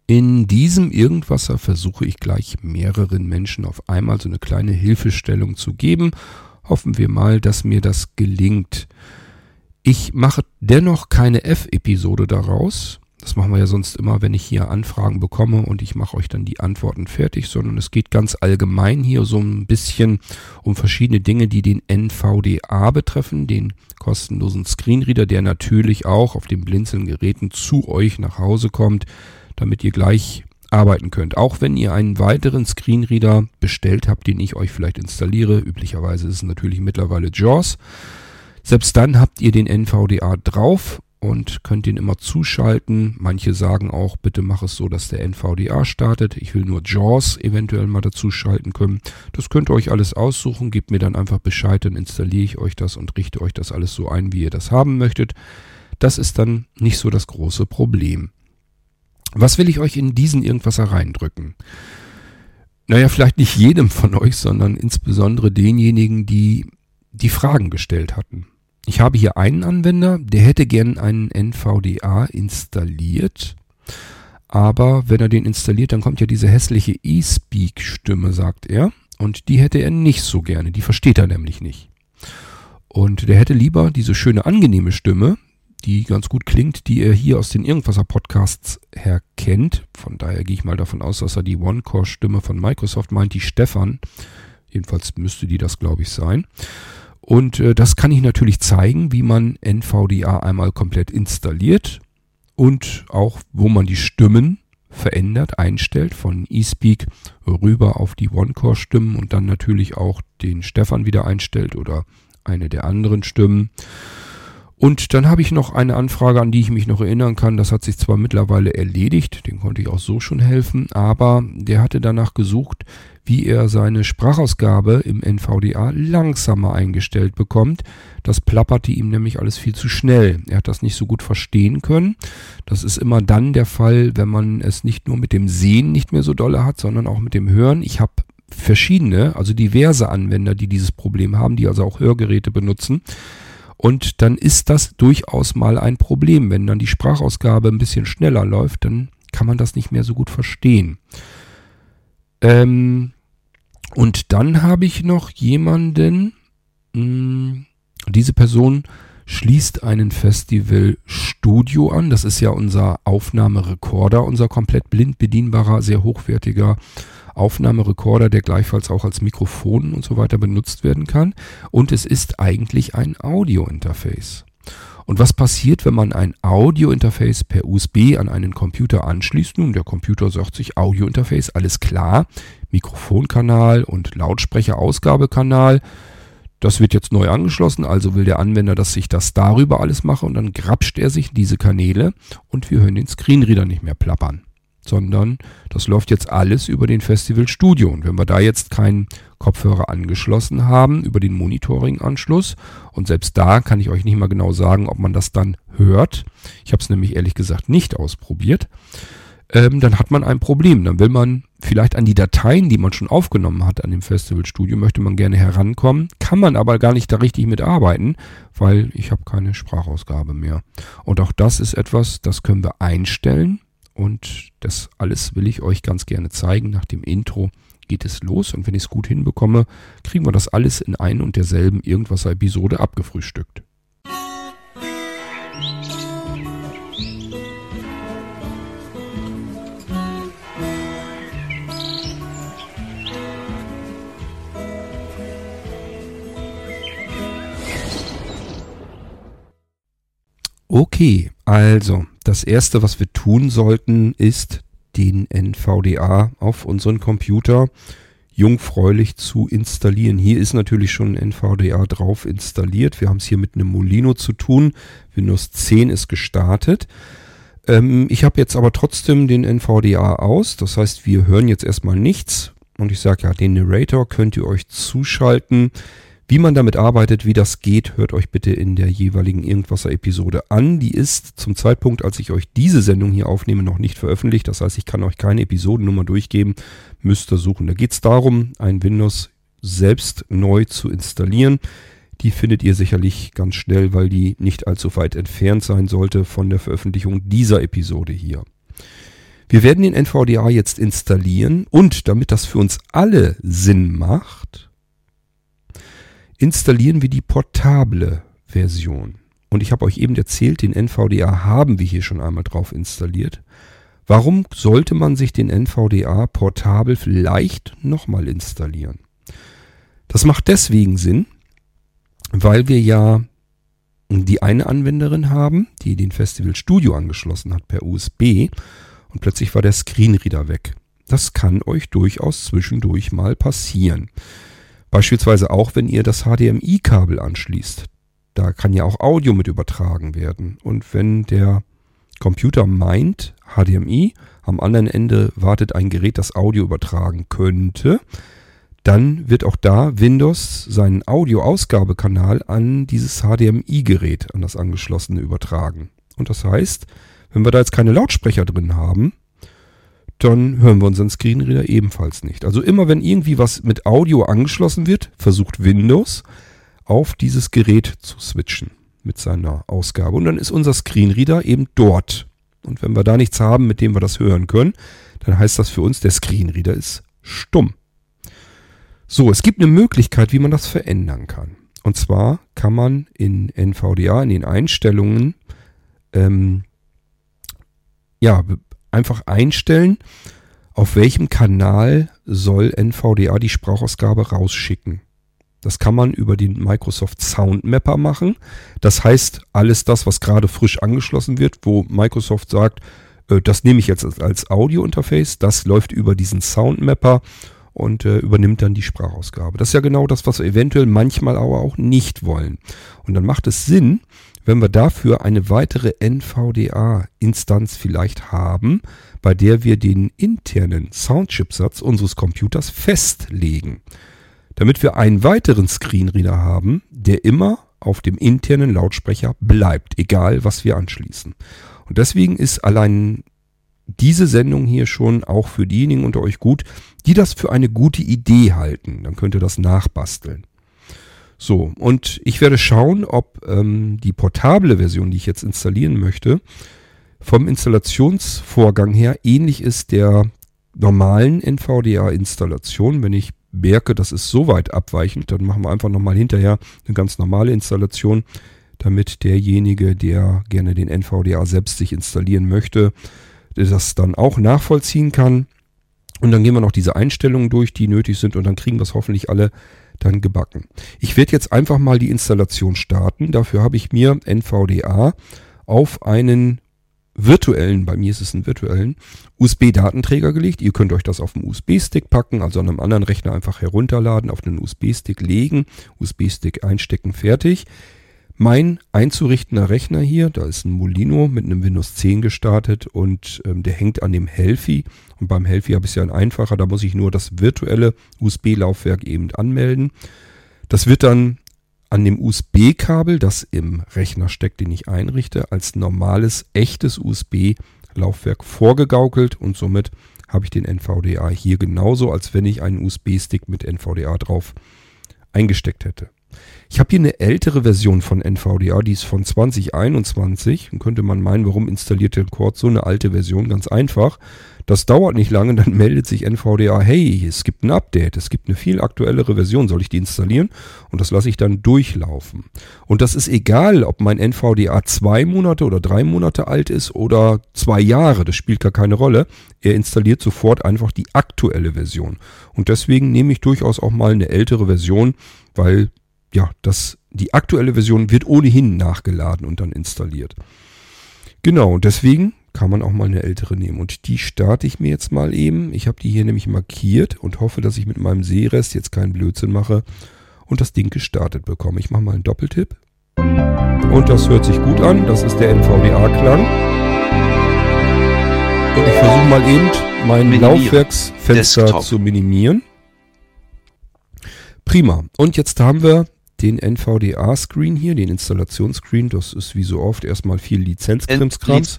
In diesem Irgendwasser versuche ich gleich mehreren Menschen auf einmal so eine kleine Hilfestellung zu geben. Hoffen wir mal, dass mir das gelingt. Ich mache dennoch keine F-Episode daraus. Das machen wir ja sonst immer, wenn ich hier Anfragen bekomme und ich mache euch dann die Antworten fertig, sondern es geht ganz allgemein hier so ein bisschen um verschiedene Dinge, die den NVDA betreffen, den kostenlosen Screenreader, der natürlich auch auf den Blinzeln-Geräten zu euch nach Hause kommt, damit ihr gleich arbeiten könnt. Auch wenn ihr einen weiteren Screenreader bestellt habt, den ich euch vielleicht installiere, üblicherweise ist es natürlich mittlerweile JAWS, selbst dann habt ihr den NVDA drauf und könnt den immer zuschalten. Manche sagen auch, bitte mach es so, dass der NVDA startet. Ich will nur JAWS eventuell mal dazu schalten können. Das könnt ihr euch alles aussuchen. Gebt mir dann einfach Bescheid, dann installiere ich euch das und richte euch das alles so ein, wie ihr das haben möchtet. Das ist dann nicht so das große Problem. Was will ich euch in diesen Irgendwas reindrücken? Naja, vielleicht nicht jedem von euch, sondern insbesondere denjenigen, die Fragen gestellt hatten. Ich habe hier einen Anwender, der hätte gern einen NVDA installiert, aber wenn er den installiert, dann kommt ja diese hässliche eSpeak-Stimme, sagt er, und die hätte er nicht so gerne, die versteht er nämlich nicht. Und der hätte lieber diese schöne, angenehme Stimme, die ganz gut klingt, die er hier aus den Irgendwasser-Podcasts her kennt. Von daher gehe ich mal davon aus, dass er die One-Core-Stimme von Microsoft meint, die Stefan. Jedenfalls müsste die das, glaube ich, sein. Und das kann ich natürlich zeigen, wie man NVDA einmal komplett installiert und auch, wo man die Stimmen verändert, einstellt, von eSpeak rüber auf die One-Core-Stimmen und dann natürlich auch den Stefan wieder einstellt oder eine der anderen Stimmen. Und dann habe ich noch eine Anfrage, an die ich mich noch erinnern kann. Das hat sich zwar mittlerweile erledigt, dem konnte ich auch so schon helfen, aber der hatte danach gesucht, wie er seine Sprachausgabe im NVDA langsamer eingestellt bekommt. Das plapperte ihm nämlich alles viel zu schnell. Er hat das nicht so gut verstehen können. Das ist immer dann der Fall, wenn man es nicht nur mit dem Sehen nicht mehr so dolle hat, sondern auch mit dem Hören. Ich habe verschiedene, also diverse Anwender, die dieses Problem haben, die also auch Hörgeräte benutzen. Und dann ist das durchaus mal ein Problem. Wenn dann die Sprachausgabe ein bisschen schneller läuft, dann kann man das nicht mehr so gut verstehen. Und dann habe ich noch jemanden, diese Person schließt einen Festivalstudio an. Das ist ja unser Aufnahmerekorder, unser komplett blind bedienbarer, sehr hochwertiger Aufnahmerekorder, der gleichfalls auch als Mikrofon und so weiter benutzt werden kann. Und es ist eigentlich ein Audio-Interface. Und was passiert, wenn man ein Audio-Interface per USB an einen Computer anschließt? Nun, der Computer sagt sich Audio-Interface, alles klar, Mikrofonkanal und Lautsprecher-Ausgabekanal. Das wird jetzt neu angeschlossen, also will der Anwender, dass ich das darüber alles mache und dann grapscht er sich diese Kanäle und wir hören den Screenreader nicht mehr plappern, sondern das läuft jetzt alles über den Festival Studio. Und wenn wir da jetzt keinen Kopfhörer angeschlossen haben, über den Monitoring-Anschluss, und selbst da kann ich euch nicht mal genau sagen, ob man das dann hört, ich habe es nämlich ehrlich gesagt nicht ausprobiert, dann hat man ein Problem. Dann will man vielleicht an die Dateien, die man schon aufgenommen hat an dem Festival Studio, möchte man gerne herankommen, kann man aber gar nicht da richtig mitarbeiten, weil ich habe keine Sprachausgabe mehr. Und auch das ist etwas, das können wir einstellen. Und das alles will ich euch ganz gerne zeigen. Nach dem Intro geht es los. Und wenn ich es gut hinbekomme, kriegen wir das alles in ein und derselben Irgendwas-Episode abgefrühstückt. Okay, also das erste, was wir tun sollten, ist den NVDA auf unseren Computer jungfräulich zu installieren. Hier ist natürlich schon ein NVDA drauf installiert. Wir haben es hier mit einem Molino zu tun. Windows 10 ist gestartet. Ich habe jetzt aber trotzdem den NVDA aus. Das heißt, wir hören jetzt erstmal nichts. Und ich sage ja, den Narrator könnt ihr euch zuschalten. Wie man damit arbeitet, wie das geht, hört euch bitte in der jeweiligen Irgendwasser-Episode an. Die ist zum Zeitpunkt, als ich euch diese Sendung hier aufnehme, noch nicht veröffentlicht. Das heißt, ich kann euch keine Episodennummer durchgeben. Müsst ihr suchen. Da geht es darum, ein Windows selbst neu zu installieren. Die findet ihr sicherlich ganz schnell, weil die nicht allzu weit entfernt sein sollte von der Veröffentlichung dieser Episode hier. Wir werden den NVDA jetzt installieren und damit das für uns alle Sinn macht, installieren wir die portable Version. Und ich habe euch eben erzählt, den NVDA haben wir hier schon einmal drauf installiert. Warum sollte man sich den NVDA portabel vielleicht nochmal installieren? Das macht deswegen Sinn, weil wir ja die eine Anwenderin haben, die den Festival Studio angeschlossen hat per USB und plötzlich war der Screenreader weg. Das kann euch durchaus zwischendurch mal passieren. Beispielsweise auch, wenn ihr das HDMI-Kabel anschließt. Da kann ja auch Audio mit übertragen werden. Und wenn der Computer meint, HDMI, am anderen Ende wartet ein Gerät, das Audio übertragen könnte, dann wird auch da Windows seinen Audio-Ausgabekanal an dieses HDMI-Gerät, an das angeschlossene, übertragen. Und das heißt, wenn wir da jetzt keine Lautsprecher drin haben, dann hören wir unseren Screenreader ebenfalls nicht. Also immer wenn irgendwie was mit Audio angeschlossen wird, versucht Windows auf dieses Gerät zu switchen mit seiner Ausgabe. Und dann ist unser Screenreader eben dort. Und wenn wir da nichts haben, mit dem wir das hören können, dann heißt das für uns, der Screenreader ist stumm. So, es gibt eine Möglichkeit, wie man das verändern kann. Und zwar kann man in NVDA, in den Einstellungen, einfach einstellen, auf welchem Kanal soll NVDA die Sprachausgabe rausschicken. Das kann man über den Microsoft Sound Mapper machen. Das heißt, alles das, was gerade frisch angeschlossen wird, wo Microsoft sagt, das nehme ich jetzt als Audio-Interface, das läuft über diesen Sound Mapper und übernimmt dann die Sprachausgabe. Das ist ja genau das, was wir eventuell manchmal aber auch nicht wollen. Und dann macht es Sinn, wenn wir dafür eine weitere NVDA-Instanz vielleicht haben, bei der wir den internen Soundchipsatz unseres Computers festlegen. Damit wir einen weiteren Screenreader haben, der immer auf dem internen Lautsprecher bleibt, egal was wir anschließen. Und deswegen ist allein diese Sendung hier schon auch für diejenigen unter euch gut, die das für eine gute Idee halten. Dann könnt ihr das nachbasteln. So, und ich werde schauen, ob die portable Version, die ich jetzt installieren möchte, vom Installationsvorgang her ähnlich ist der normalen NVDA-Installation. Wenn ich merke, das ist so weit abweichend, dann machen wir einfach nochmal hinterher eine ganz normale Installation, damit derjenige, der gerne den NVDA selbst sich installieren möchte, das dann auch nachvollziehen kann. Und dann gehen wir noch diese Einstellungen durch, die nötig sind, und dann kriegen wir es hoffentlich alle dann gebacken. Ich werde jetzt einfach mal die Installation starten. Dafür habe ich mir NVDA auf einen virtuellen, bei mir ist es ein virtuellen, USB-Datenträger gelegt. Ihr könnt euch das auf einen USB-Stick packen, also an einem anderen Rechner einfach herunterladen, auf einen USB-Stick legen, USB-Stick einstecken, fertig. Mein einzurichtender Rechner hier, da ist ein Molino mit einem Windows 10 gestartet und der hängt an dem Helfi. Und beim Helfi habe ich es ja ein einfacher, da muss ich nur das virtuelle USB-Laufwerk eben anmelden. Das wird dann an dem USB-Kabel, das im Rechner steckt, den ich einrichte, als normales, echtes USB-Laufwerk vorgegaukelt und somit habe ich den NVDA hier genauso, als wenn ich einen USB-Stick mit NVDA drauf eingesteckt hätte. Ich habe hier eine ältere Version von NVDA, die ist von 2021. Dann könnte man meinen, warum installiert der Cord so eine alte Version? Ganz einfach. Das dauert nicht lange, dann meldet sich NVDA, hey, es gibt ein Update, es gibt eine viel aktuellere Version, soll ich die installieren? Und das lasse ich dann durchlaufen. Und das ist egal, ob mein NVDA 2 Monate oder 3 Monate alt ist oder 2 Jahre, das spielt gar keine Rolle. Er installiert sofort einfach die aktuelle Version. Und deswegen nehme ich durchaus auch mal eine ältere Version, weil ja, die aktuelle Version wird ohnehin nachgeladen und dann installiert. Genau, und deswegen kann man auch mal eine ältere nehmen. Und die starte ich mir jetzt mal eben. Ich habe die hier nämlich markiert und hoffe, dass ich mit meinem Sehrest jetzt keinen Blödsinn mache und das Ding gestartet bekomme. Ich mache mal einen Doppeltipp. Und das hört sich gut an. Das ist der NVDA-Klang. Und ich versuche mal eben mein Laufwerksfenster Desktop zu minimieren. Prima. Und jetzt haben wir den NVDA-Screen hier, den Installationsscreen. Das ist wie so oft erstmal viel Lizenzkrimskrams.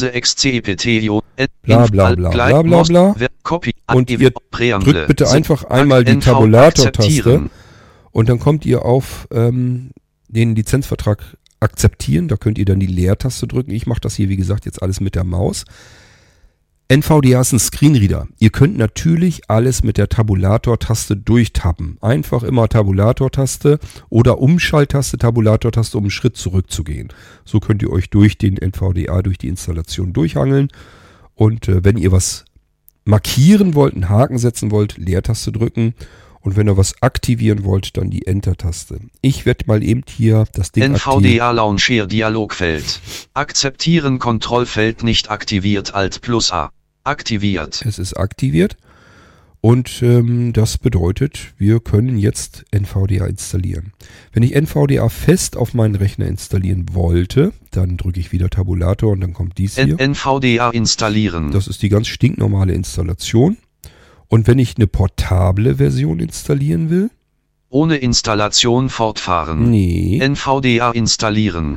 Bla bla bla bla bla bla. Und ihr drückt bitte einfach einmal die Tabulator-Taste und dann kommt ihr auf den Lizenzvertrag akzeptieren. Da könnt ihr dann die Leertaste drücken. Ich mache das hier, wie gesagt, jetzt alles mit der Maus. NVDA ist ein Screenreader. Ihr könnt natürlich alles mit der Tabulator-Taste durchtappen. Einfach immer Tabulator-Taste oder Umschalttaste, Tabulator-Taste, um einen Schritt zurückzugehen. So könnt ihr euch durch den NVDA, durch die Installation durchhangeln. Und wenn ihr was markieren wollt, einen Haken setzen wollt, Leertaste drücken. Und wenn ihr was aktivieren wollt, dann die Enter-Taste. Ich werde mal eben hier das Ding NVDA Launcher Dialogfeld. Akzeptieren Kontrollfeld nicht aktiviert. Alt plus A. Aktiviert. Es ist aktiviert. Und das bedeutet, wir können jetzt NVDA installieren. Wenn ich NVDA fest auf meinen Rechner installieren wollte, dann drücke ich wieder Tabulator und dann kommt dies hier. NVDA installieren. Das ist die ganz stinknormale Installation. Und wenn ich eine portable Version installieren will? Ohne Installation fortfahren. Nee. NVDA installieren.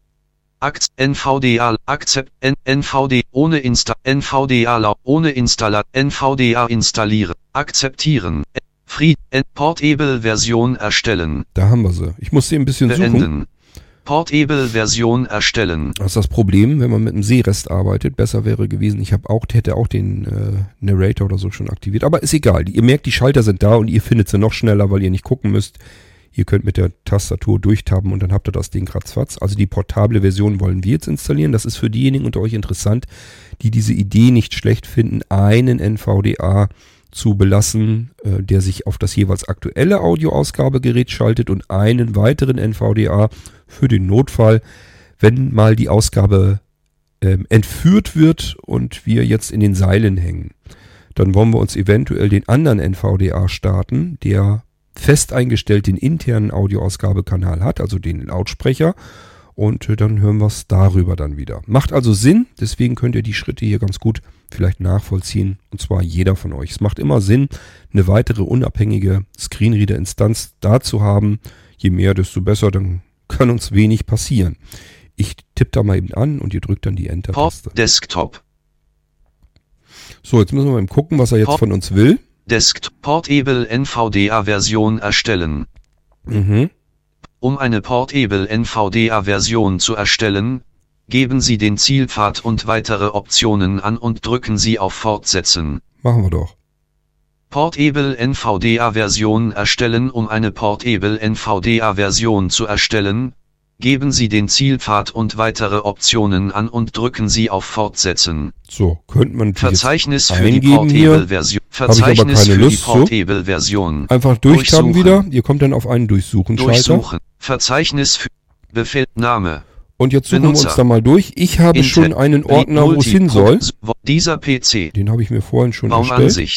NVDA Akzept NVD ohne NVDA ohne NVDA installieren. Akzeptieren. Portable Version erstellen. Da haben wir sie. Ich muss sie ein bisschen suchen. Portable Version erstellen. Das ist das Problem, wenn man mit einem Seerest arbeitet. Besser wäre gewesen, hätte auch den Narrator oder so schon aktiviert. Aber ist egal. Ihr merkt, die Schalter sind da und ihr findet sie noch schneller, weil ihr nicht gucken müsst. Ihr könnt mit der Tastatur durchtappen und dann habt ihr das Ding ratzfatz. Also die portable Version wollen wir jetzt installieren. Das ist für diejenigen unter euch interessant, die diese Idee nicht schlecht finden, einen NVDA zu belassen, der sich auf das jeweils aktuelle Audioausgabegerät schaltet und einen weiteren NVDA für den Notfall, wenn mal die Ausgabe entführt wird und wir jetzt in den Seilen hängen. Dann wollen wir uns eventuell den anderen NVDA starten, der fest eingestellt den internen Audioausgabekanal hat, also den Lautsprecher. Und dann hören wir es darüber dann wieder. Macht also Sinn, deswegen könnt ihr die Schritte hier ganz gut vielleicht nachvollziehen. Und zwar jeder von euch. Es macht immer Sinn, eine weitere unabhängige Screenreader-Instanz da zu haben. Je mehr, desto besser, dann kann uns wenig passieren. Ich tippe da mal eben an und ihr drückt dann die Enter-Taste. Desktop. So, jetzt müssen wir mal eben gucken, was er jetzt von uns will. Portable NVDA-Version erstellen. Um eine Portable NVDA-Version zu erstellen, geben Sie den Zielpfad und weitere Optionen an und drücken Sie auf Fortsetzen. Machen wir doch. Portable NVDA-Version erstellen. Um eine Portable NVDA-Version zu erstellen, geben Sie den Zielpfad und weitere Optionen an und drücken Sie auf Fortsetzen. So, könnte man Verzeichnis für die Portable-Version. Verzeichnis für die Portable-Version. Einfach durchtappen wieder. Ihr kommt dann auf einen Durchsuchen-Schalter. Durchsuchen. Verzeichnis für Befehl, Name. Und jetzt suchen wir uns da mal durch. Ich habe schon einen Ordner, wo es hin soll. Dieser PC. Den habe ich mir vorhin schon erstellt. Baumansicht.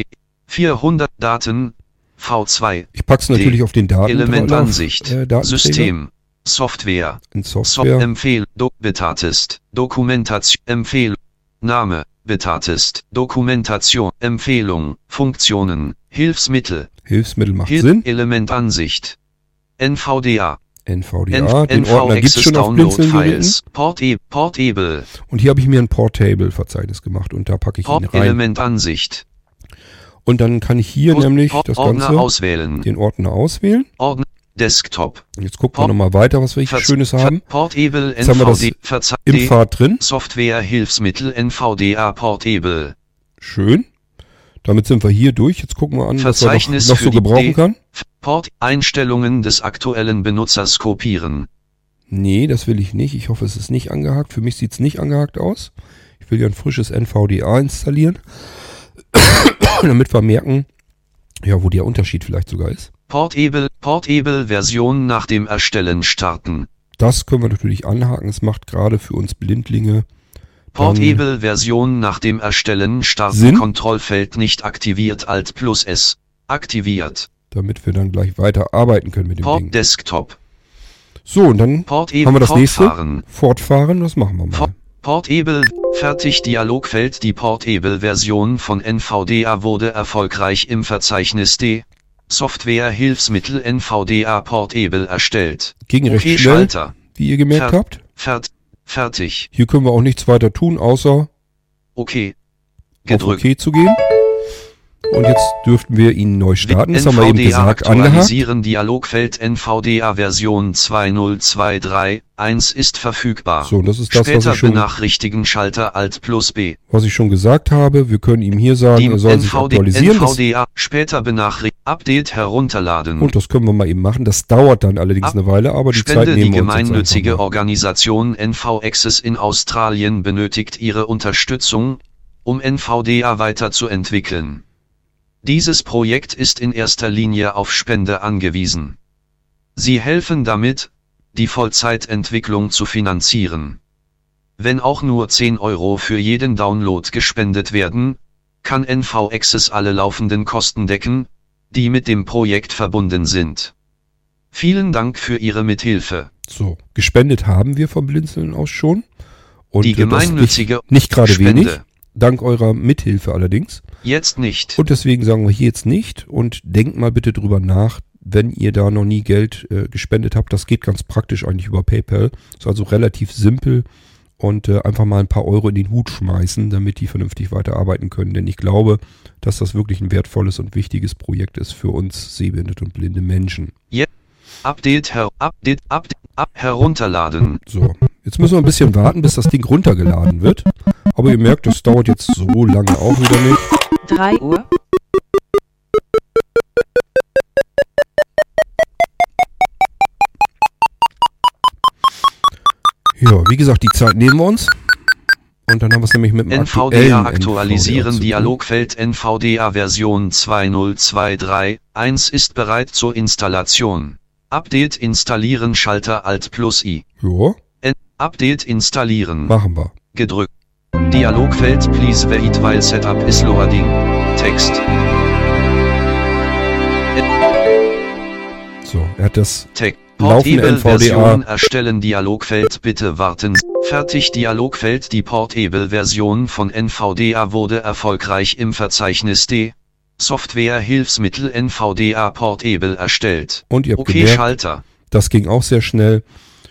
400 Daten. V2. Ich packe es natürlich auf den Daten. Elementansicht. System. Software. In Software. Betatest. Dokumentation. Empfehlung. Name. Betatest. Dokumentation. Empfehlung. Funktionen. Hilfsmittel. Hilfsmittel macht Sinn. Elementansicht. NVDA. Den Ordner gibt es schon auf Blinzeln-Geräten. Portable. Und hier habe ich mir ein Portable-Verzeichnis gemacht und da packe ich ihn rein. Elementansicht. Und dann kann ich hier nämlich das Ganze, auswählen. Den Ordner auswählen. Ordner, Desktop. Jetzt gucken wir nochmal weiter, was wir hier Schönes haben. Portable Jetzt haben wir das im Pfad drin. Software, Hilfsmittel, NVDA, Portable. Schön. Damit sind wir hier durch. Jetzt gucken wir an, was wir noch so gebrauchen kann. Einstellungen des aktuellen Benutzers kopieren. Nee, das will ich nicht. Ich hoffe, es ist nicht angehakt. Für mich sieht es nicht angehakt aus. Ich will ja ein frisches NVDA installieren. Damit wir merken, ja, wo der Unterschied vielleicht sogar ist. Portable nach dem Erstellen starten. Das können wir natürlich anhaken. Es macht gerade für uns Blindlinge Portable-Version nach dem Erstellen starten. Sinn? Kontrollfeld nicht aktiviert. Alt plus S. Aktiviert. Damit wir dann gleich weiter arbeiten können mit dem Ding. Desktop. So, und dann haben wir das nächste. Fortfahren. Das machen wir mal. Portable. Fertig. Dialogfeld. Die Portable-Version von NVDA wurde erfolgreich im Verzeichnis D. Software Hilfsmittel NVDA Portable erstellt. Ging recht schnell, wie ihr gemerkt habt. Fertig. Hier können wir auch nichts weiter tun, außer Okay. Gedrückt. Auf OK zu gehen. Und jetzt dürften wir ihn neu starten. Das haben wir eben gesagt, aktualisieren. Dialogfeld NVDA Version 20231 ist verfügbar. So, das ist das, Später was ich schon benachrichtigen Schalter Alt plus B. Was ich schon gesagt habe, wir können ihm hier sagen, er soll sich aktualisieren. NVDA später benachrichtigen. Update herunterladen. Und das können wir mal eben machen. Das dauert dann allerdings eine Weile, aber die Zeit nehmen wir uns jetzt einfach mal. Die gemeinnützige Organisation NV Access in Australien benötigt Ihre Unterstützung, um NVDA weiterzuentwickeln. Dieses Projekt ist in erster Linie auf Spende angewiesen. Sie helfen damit, die Vollzeitentwicklung zu finanzieren. Wenn auch nur 10 € für jeden Download gespendet werden, kann NV Access alle laufenden Kosten decken, die mit dem Projekt verbunden sind. Vielen Dank für Ihre Mithilfe. So, gespendet haben wir vom Blinzeln aus schon. Und die gemeinnützige nicht gerade wenig, dank eurer Mithilfe allerdings. Jetzt nicht. Und deswegen sagen wir hier jetzt nicht und denkt mal bitte drüber nach, wenn ihr da noch nie Geld gespendet habt. Das geht ganz praktisch eigentlich über PayPal. Ist also relativ simpel und einfach mal ein paar Euro in den Hut schmeißen, damit die vernünftig weiterarbeiten können. Denn ich glaube, dass das wirklich ein wertvolles und wichtiges Projekt ist für uns sehbehinderte und blinde Menschen. Jetzt Update herunterladen. So, jetzt müssen wir ein bisschen warten, bis das Ding runtergeladen wird. Aber ihr merkt, das dauert jetzt so lange auch wieder nicht. 3 Uhr. Ja, wie gesagt, die Zeit nehmen wir uns. Und dann haben wir es nämlich mit dem NVDA aktualisieren. Dialogfeld NVDA Version 20231 ist bereit zur Installation. Update installieren Schalter Alt plus I. Ja. Update installieren. Machen wir. Gedrückt. Dialogfeld please wait while setup is loading. Text. So, er hat das laufende NVDA erstellen. Dialogfeld bitte warten. Fertig. Dialogfeld. Die Portable-Version von NVDA wurde erfolgreich im Verzeichnis D. Software-Hilfsmittel NVDA Portable erstellt. Und ihr habt okay, gemerkt, Schalter. Das ging auch sehr schnell.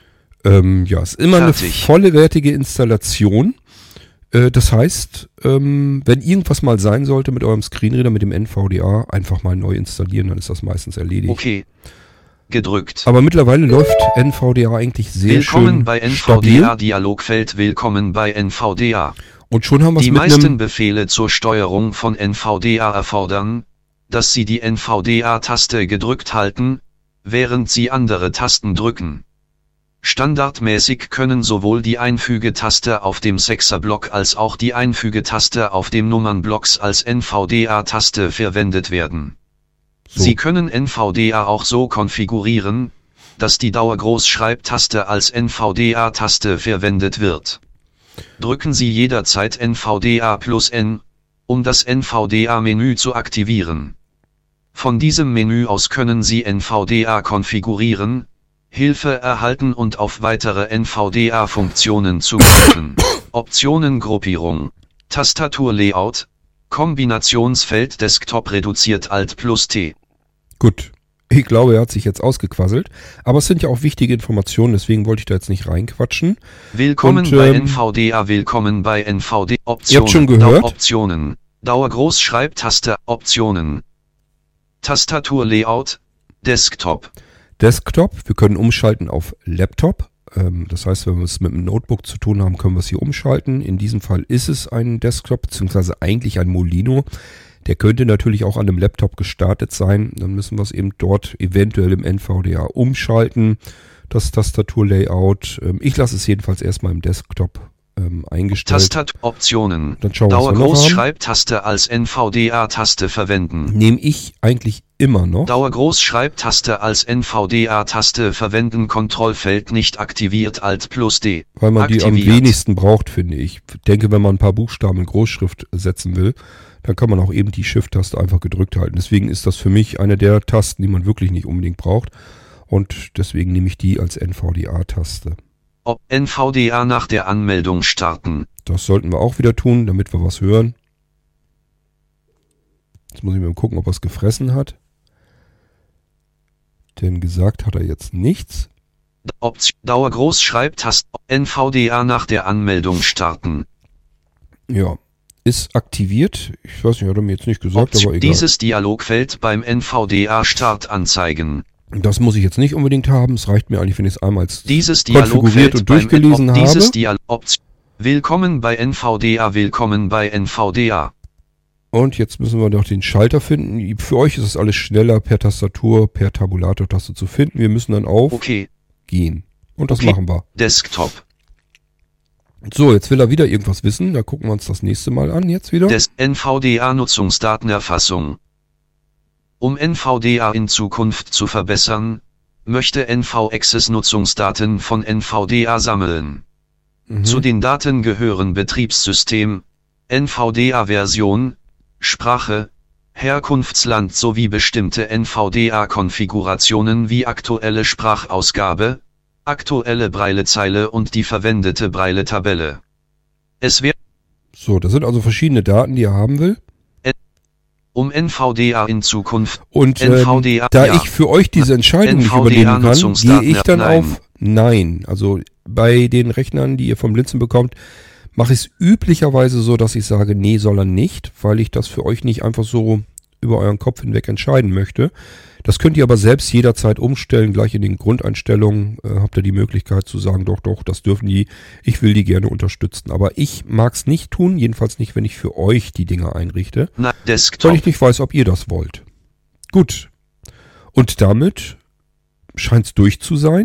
Ja, ist immer fertig. Eine vollwertige Installation. Das heißt, wenn irgendwas mal sein sollte mit eurem Screenreader, mit dem NVDA, einfach mal neu installieren, dann ist das meistens erledigt. Okay. Gedrückt. Aber mittlerweile läuft NVDA eigentlich sehr willkommen schön bei NVDA stabil. Dialogfeld. Willkommen bei NVDA. Und schon haben wir es Die mit meisten Befehle zur Steuerung von NVDA erfordern, dass Sie die NVDA-Taste gedrückt halten, während Sie andere Tasten drücken. Standardmäßig können sowohl die Einfügetaste auf dem Sechserblock als auch die Einfügetaste auf dem Nummernblocks als NVDA-Taste verwendet werden. So. Sie können NVDA auch so konfigurieren, dass die Dauergroßschreibtaste als NVDA-Taste verwendet wird. Drücken Sie jederzeit NVDA plus N, um das NVDA-Menü zu aktivieren. Von diesem Menü aus können Sie NVDA konfigurieren, Hilfe erhalten und auf weitere NVDA-Funktionen zugreifen. Optionengruppierung, Tastaturlayout, Kombinationsfeld Desktop reduziert Alt plus T. Gut, ich glaube, er hat sich jetzt ausgequasselt, aber es sind ja auch wichtige Informationen, deswegen wollte ich da jetzt nicht reinquatschen. Willkommen bei NVDA, willkommen bei NVDA. Optionen, ihr habt schon gehört. Optionen, Dauergroßschreibtaste, Optionen, Tastaturlayout, Desktop. Desktop, wir können umschalten auf Laptop. Das heißt, wenn wir es mit einem Notebook zu tun haben, können wir es hier umschalten. In diesem Fall ist es ein Desktop, beziehungsweise eigentlich ein Molino. Der könnte natürlich auch an einem Laptop gestartet sein. Dann müssen wir es eben dort eventuell im NVDA umschalten. Das Tastaturlayout. Ich lasse es jedenfalls erstmal im Desktop eingestellt. Tastatur-Optionen. Dann schauen wir, Dauergroßschreibtaste als NVDA-Taste verwenden. Nehme ich eigentlich immer noch. Dauergroßschreibtaste als NVDA-Taste verwenden. Kontrollfeld nicht aktiviert. Alt plus D. Weil man aktiviert. Die am wenigsten braucht, finde ich. Ich denke, wenn man ein paar Buchstaben in Großschrift setzen will, dann kann man auch eben die Shift-Taste einfach gedrückt halten. Deswegen ist das für mich eine der Tasten, die man wirklich nicht unbedingt braucht. Und deswegen nehme ich die als NVDA-Taste. Ob NVDA nach der Anmeldung starten. Das sollten wir auch wieder tun, damit wir was hören. Jetzt muss ich mal gucken, ob er es gefressen hat. Denn gesagt hat er jetzt nichts. Dauergroßschreibtaste. NVDA nach der Anmeldung starten. Ja, ist aktiviert. Ich weiß nicht, hat er mir jetzt nicht gesagt, aber egal. Dieses Dialogfeld beim NVDA-Start anzeigen. Das muss ich jetzt nicht unbedingt haben. Es reicht mir eigentlich, wenn ich es einmal dieses konfiguriert und durchgelesen habe. Willkommen bei NVDA, willkommen bei NVDA. Und jetzt müssen wir noch den Schalter finden. Für euch ist es alles schneller per Tastatur, per Tabulator-Taste zu finden. Wir müssen dann auf gehen. Und das machen wir. Desktop. So, jetzt will er wieder irgendwas wissen. Da gucken wir uns das nächste Mal an jetzt wieder. NVDA-Nutzungsdatenerfassung. Um NVDA in Zukunft zu verbessern, möchte NV-Access Nutzungsdaten von NVDA sammeln. Zu den Daten gehören Betriebssystem, NVDA-Version, Sprache, Herkunftsland sowie bestimmte NVDA-Konfigurationen wie aktuelle Sprachausgabe, aktuelle Braillezeile und die verwendete Braille-Tabelle. So, das sind also verschiedene Daten, die er haben will. Um NVDA in Zukunft. Und da ich für euch diese Entscheidung nicht übernehmen kann, gehe ich dann auf Nein. Also bei den Rechnern, die ihr vom Blinzeln bekommt, mache ich es üblicherweise so, dass ich sage, nee, soll er nicht, weil ich das für euch nicht einfach so über euren Kopf hinweg entscheiden möchte. Das könnt ihr aber selbst jederzeit umstellen, gleich in den Grundeinstellungen habt ihr die Möglichkeit zu sagen, doch, das dürfen die, ich will die gerne unterstützen. Aber ich mag es nicht tun, jedenfalls nicht, wenn ich für euch die Dinge einrichte, weil ich nicht weiß, ob ihr das wollt. Gut, und damit scheint es durch zu sein.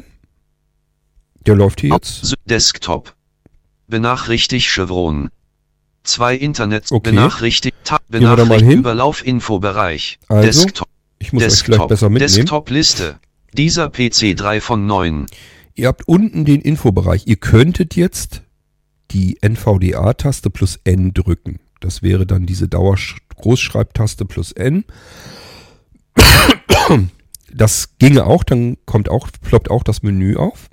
Der läuft hier jetzt. Desktop. Benachrichtigt Chevron. 2 Internet. Benachrichtigt. Überlauf Infobereich. Also, Desktop. Ich muss euch vielleicht besser mitnehmen. Desktop-Liste. Dieser PC 3 von 9. Ihr habt unten den Infobereich. Ihr könntet jetzt die NVDA-Taste plus N drücken. Das wäre dann diese Dauergroßschreibtaste plus N. Das ginge auch, dann ploppt auch das Menü auf.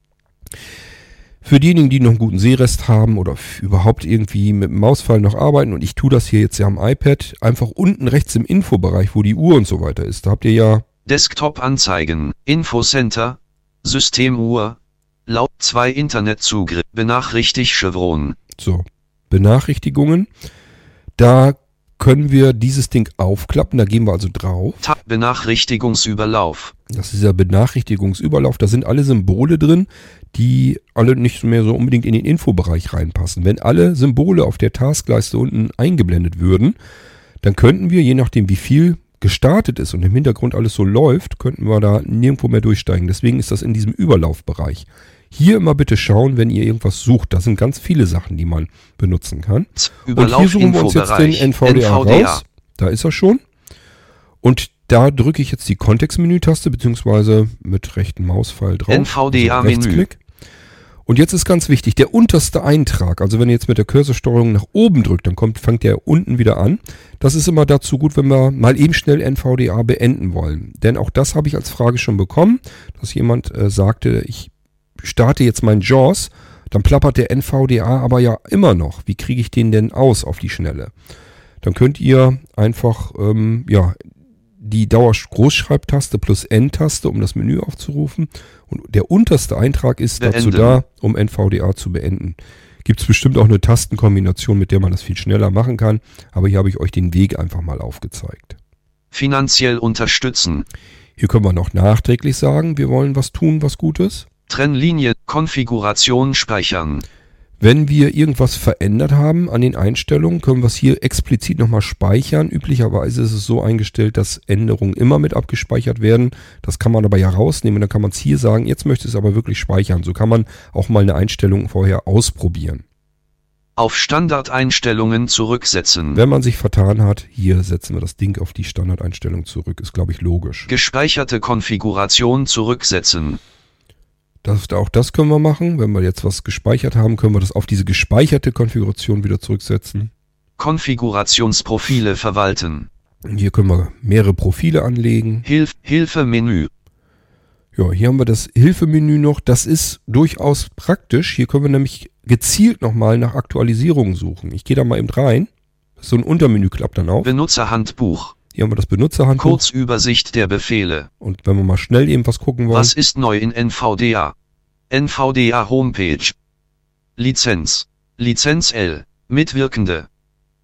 Für diejenigen, die noch einen guten Sehrest haben oder überhaupt irgendwie mit dem Mauspfeil noch arbeiten, und ich tue das hier jetzt ja am iPad, einfach unten rechts im Infobereich, wo die Uhr und so weiter ist, da habt ihr ja Desktop anzeigen, Infocenter, Systemuhr, laut 2 Internetzugriff, benachrichtigt Chevron. So, Benachrichtigungen. Da können wir dieses Ding aufklappen, da gehen wir also drauf. Tab Benachrichtigungsüberlauf. Das ist dieser Benachrichtigungsüberlauf, da sind alle Symbole drin, die alle nicht mehr so unbedingt in den Infobereich reinpassen. Wenn alle Symbole auf der Taskleiste unten eingeblendet würden, dann könnten wir, je nachdem wie viel gestartet ist und im Hintergrund alles so läuft, könnten wir da nirgendwo mehr durchsteigen. Deswegen ist das in diesem Überlaufbereich. Hier immer bitte schauen, wenn ihr irgendwas sucht. Da sind ganz viele Sachen, die man benutzen kann. Und hier suchen wir uns jetzt den NVDA raus. Da ist er schon. Und da drücke ich jetzt die Kontextmenü-Taste, beziehungsweise mit rechten Mauspfeil drauf. NVDA-Menü. Und jetzt ist ganz wichtig, der unterste Eintrag, also wenn ihr jetzt mit der Cursorsteuerung nach oben drückt, dann fängt der unten wieder an. Das ist immer dazu gut, wenn wir mal eben schnell NVDA beenden wollen. Denn auch das habe ich als Frage schon bekommen, dass jemand sagte, ich starte jetzt mein JAWS, dann plappert der NVDA aber ja immer noch. Wie kriege ich den denn aus auf die Schnelle? Dann könnt ihr einfach die Dauergroßschreibtaste plus N-Taste, um das Menü aufzurufen. Und der unterste Eintrag ist dazu da, um NVDA zu beenden. Gibt es bestimmt auch eine Tastenkombination, mit der man das viel schneller machen kann. Aber hier habe ich euch den Weg einfach mal aufgezeigt. Finanziell unterstützen. Hier können wir noch nachträglich sagen, wir wollen was tun, was Gutes. Trennlinie, Konfiguration speichern. Wenn wir irgendwas verändert haben an den Einstellungen, können wir es hier explizit nochmal speichern. Üblicherweise ist es so eingestellt, dass Änderungen immer mit abgespeichert werden. Das kann man aber ja rausnehmen. Dann kann man es hier sagen, jetzt möchte es aber wirklich speichern. So kann man auch mal eine Einstellung vorher ausprobieren. Auf Standardeinstellungen zurücksetzen. Wenn man sich vertan hat, hier setzen wir das Ding auf die Standardeinstellung zurück. Ist, glaube ich, logisch. Gespeicherte Konfiguration zurücksetzen. Auch das können wir machen. Wenn wir jetzt was gespeichert haben, können wir das auf diese gespeicherte Konfiguration wieder zurücksetzen. Konfigurationsprofile verwalten. Hier können wir mehrere Profile anlegen. Hilfemenü. Ja, hier haben wir das Hilfemenü noch. Das ist durchaus praktisch. Hier können wir nämlich gezielt nochmal nach Aktualisierungen suchen. Ich gehe da mal eben rein. So ein Untermenü klappt dann auf. Benutzerhandbuch. Hier haben wir das Benutzerhandbuch. Kurzübersicht der Befehle. Und wenn wir mal schnell eben was gucken wollen. Was ist neu in NVDA? NVDA Homepage. Lizenz. Lizenz L. Mitwirkende.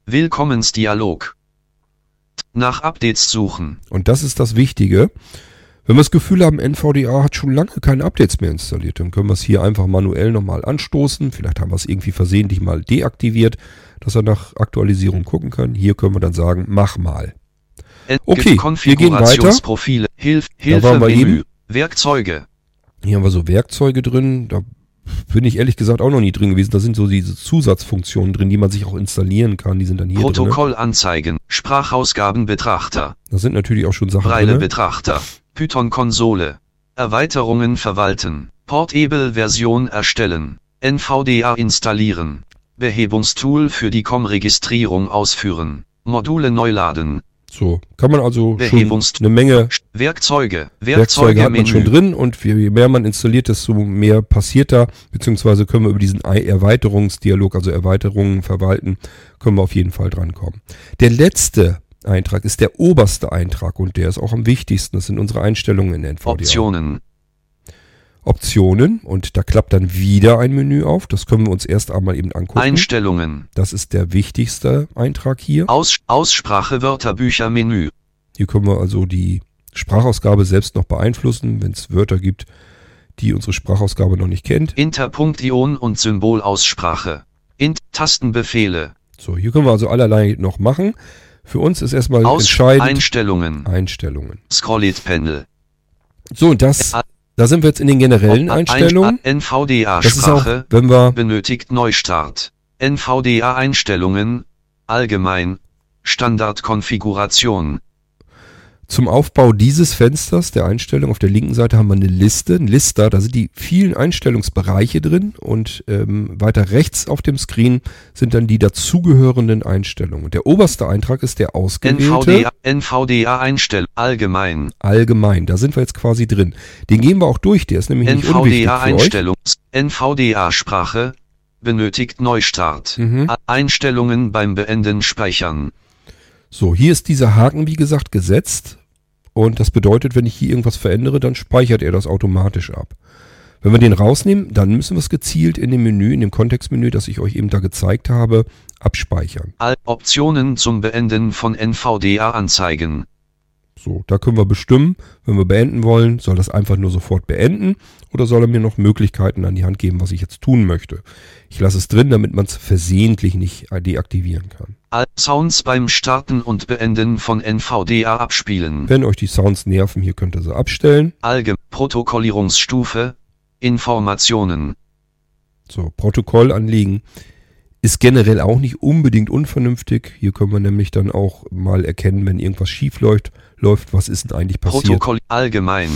Willkommensdialog. Nach Updates suchen. Und das ist das Wichtige. Wenn wir das Gefühl haben, NVDA hat schon lange keine Updates mehr installiert, dann können wir es hier einfach manuell nochmal anstoßen. Vielleicht haben wir es irgendwie versehentlich mal deaktiviert, dass wir nach Aktualisierung gucken können. Hier können wir dann sagen, mach mal. Okay, wir gehen weiter. Hilfe-Menü, Werkzeuge. Hier haben wir so Werkzeuge drin. Da bin ich ehrlich gesagt auch noch nie drin gewesen. Da sind so diese Zusatzfunktionen drin, die man sich auch installieren kann. Die sind dann hier drin. Protokollanzeigen, Sprachausgabenbetrachter. Da sind natürlich auch schon Sachen drin. Braille-Betrachter, Python-Konsole, Erweiterungen verwalten, Portable-Version erstellen, NVDA installieren, Behebungstool für die COM-Registrierung ausführen, Module neu laden. So, kann man also schon eine Menge Werkzeuge hat man schon drin, und je mehr man installiert, desto mehr passiert da, beziehungsweise können wir über diesen Erweiterungsdialog, also Erweiterungen verwalten, können wir auf jeden Fall drankommen. Der letzte Eintrag ist der oberste Eintrag und der ist auch am wichtigsten. Das sind unsere Einstellungen in NVDA. Optionen, und da klappt dann wieder ein Menü auf. Das können wir uns erst einmal eben angucken. Einstellungen. Das ist der wichtigste Eintrag hier. Aussprache Wörterbücher Menü. Hier können wir also die Sprachausgabe selbst noch beeinflussen, wenn es Wörter gibt, die unsere Sprachausgabe noch nicht kennt. Interpunktion und Symbolaussprache. Tastenbefehle. So, hier können wir also allerlei noch machen. Für uns ist erstmal entscheidend Einstellungen. Scrollit-Panel. So, und da sind wir jetzt in den generellen Einstellungen. NVDA-Sprache, wenn wir benötigt Neustart. NVDA-Einstellungen, allgemein, Standardkonfiguration. Zum Aufbau dieses Fensters der Einstellung auf der linken Seite haben wir eine Liste, ein Lister, da sind die vielen Einstellungsbereiche drin, und weiter rechts auf dem Screen sind dann die dazugehörenden Einstellungen. Der oberste Eintrag ist der ausgewählte. NVDA-Einstellung, allgemein. Allgemein, da sind wir jetzt quasi drin. Den gehen wir auch durch, der ist nämlich nicht unwichtig für euch. NVDA-Sprache, benötigt Neustart. Einstellungen beim Beenden speichern. So, hier ist dieser Haken, wie gesagt, gesetzt, und das bedeutet, wenn ich hier irgendwas verändere, dann speichert er das automatisch ab. Wenn wir den rausnehmen, dann müssen wir es gezielt in dem Menü, in dem Kontextmenü, das ich euch eben da gezeigt habe, abspeichern. Optionen zum Beenden von NVDA anzeigen. So, da können wir bestimmen, wenn wir beenden wollen, soll das einfach nur sofort beenden oder soll er mir noch Möglichkeiten an die Hand geben, was ich jetzt tun möchte. Ich lasse es drin, damit man es versehentlich nicht deaktivieren kann. Sounds beim Starten und Beenden von NVDA abspielen. Wenn euch die Sounds nerven, hier könnt ihr sie abstellen. Protokollierungsstufe, Informationen. So, Protokoll anlegen ist generell auch nicht unbedingt unvernünftig. Hier können wir nämlich dann auch mal erkennen, wenn irgendwas schief läuft, was ist denn eigentlich passiert. Protokoll allgemein.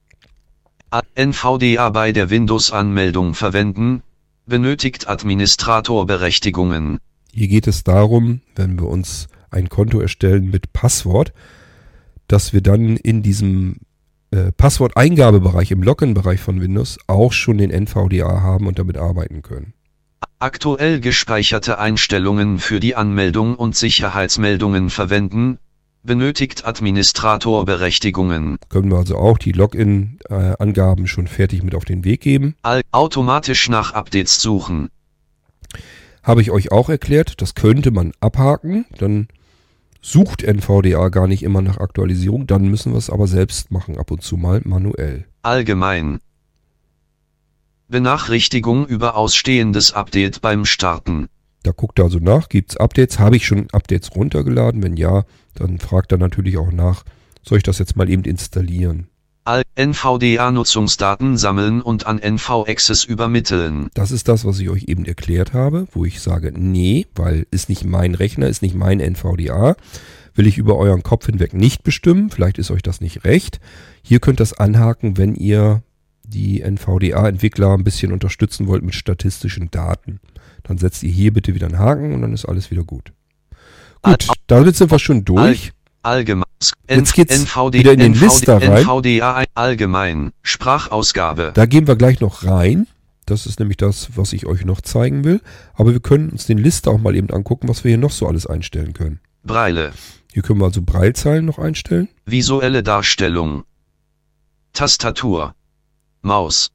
NVDA bei der Windows-Anmeldung verwenden, benötigt Administratorberechtigungen. Hier geht es darum, wenn wir uns ein Konto erstellen mit Passwort, dass wir dann in diesem Passworteingabebereich, im Login-Bereich von Windows, auch schon den NVDA haben und damit arbeiten können. Aktuell gespeicherte Einstellungen für die Anmeldung und Sicherheitsmeldungen verwenden, benötigt Administratorberechtigungen. Können wir also auch die Login-Angaben schon fertig mit auf den Weg geben. Automatisch nach Updates suchen. Habe ich euch auch erklärt, das könnte man abhaken, dann sucht NVDA gar nicht immer nach Aktualisierung, dann müssen wir es aber selbst machen, ab und zu mal manuell. Allgemein. Benachrichtigung über ausstehendes Update beim Starten. Da guckt er also nach, gibt es Updates? Habe ich schon Updates runtergeladen? Wenn ja, dann fragt er natürlich auch nach, soll ich das jetzt mal eben installieren? NVDA-Nutzungsdaten sammeln und an NV-Access übermitteln. Das ist das, was ich euch eben erklärt habe, wo ich sage, nee, weil ist nicht mein Rechner, ist nicht mein NVDA. Will ich über euren Kopf hinweg nicht bestimmen, vielleicht ist euch das nicht recht. Hier könnt ihr das anhaken, wenn ihr die NVDA-Entwickler ein bisschen unterstützen wollt mit statistischen Daten. Dann setzt ihr hier bitte wieder einen Haken und dann ist alles wieder gut. Gut, damit sind wir schon durch. Allgemein. Jetzt geht's wieder in den Lister rein. NVDA allgemein. Sprachausgabe. Da gehen wir gleich noch rein. Das ist nämlich das, was ich euch noch zeigen will. Aber wir können uns den Lister auch mal eben angucken, was wir hier noch so alles einstellen können. Braille. Hier können wir also Braillezeilen noch einstellen. Visuelle Darstellung. Tastatur. Maus.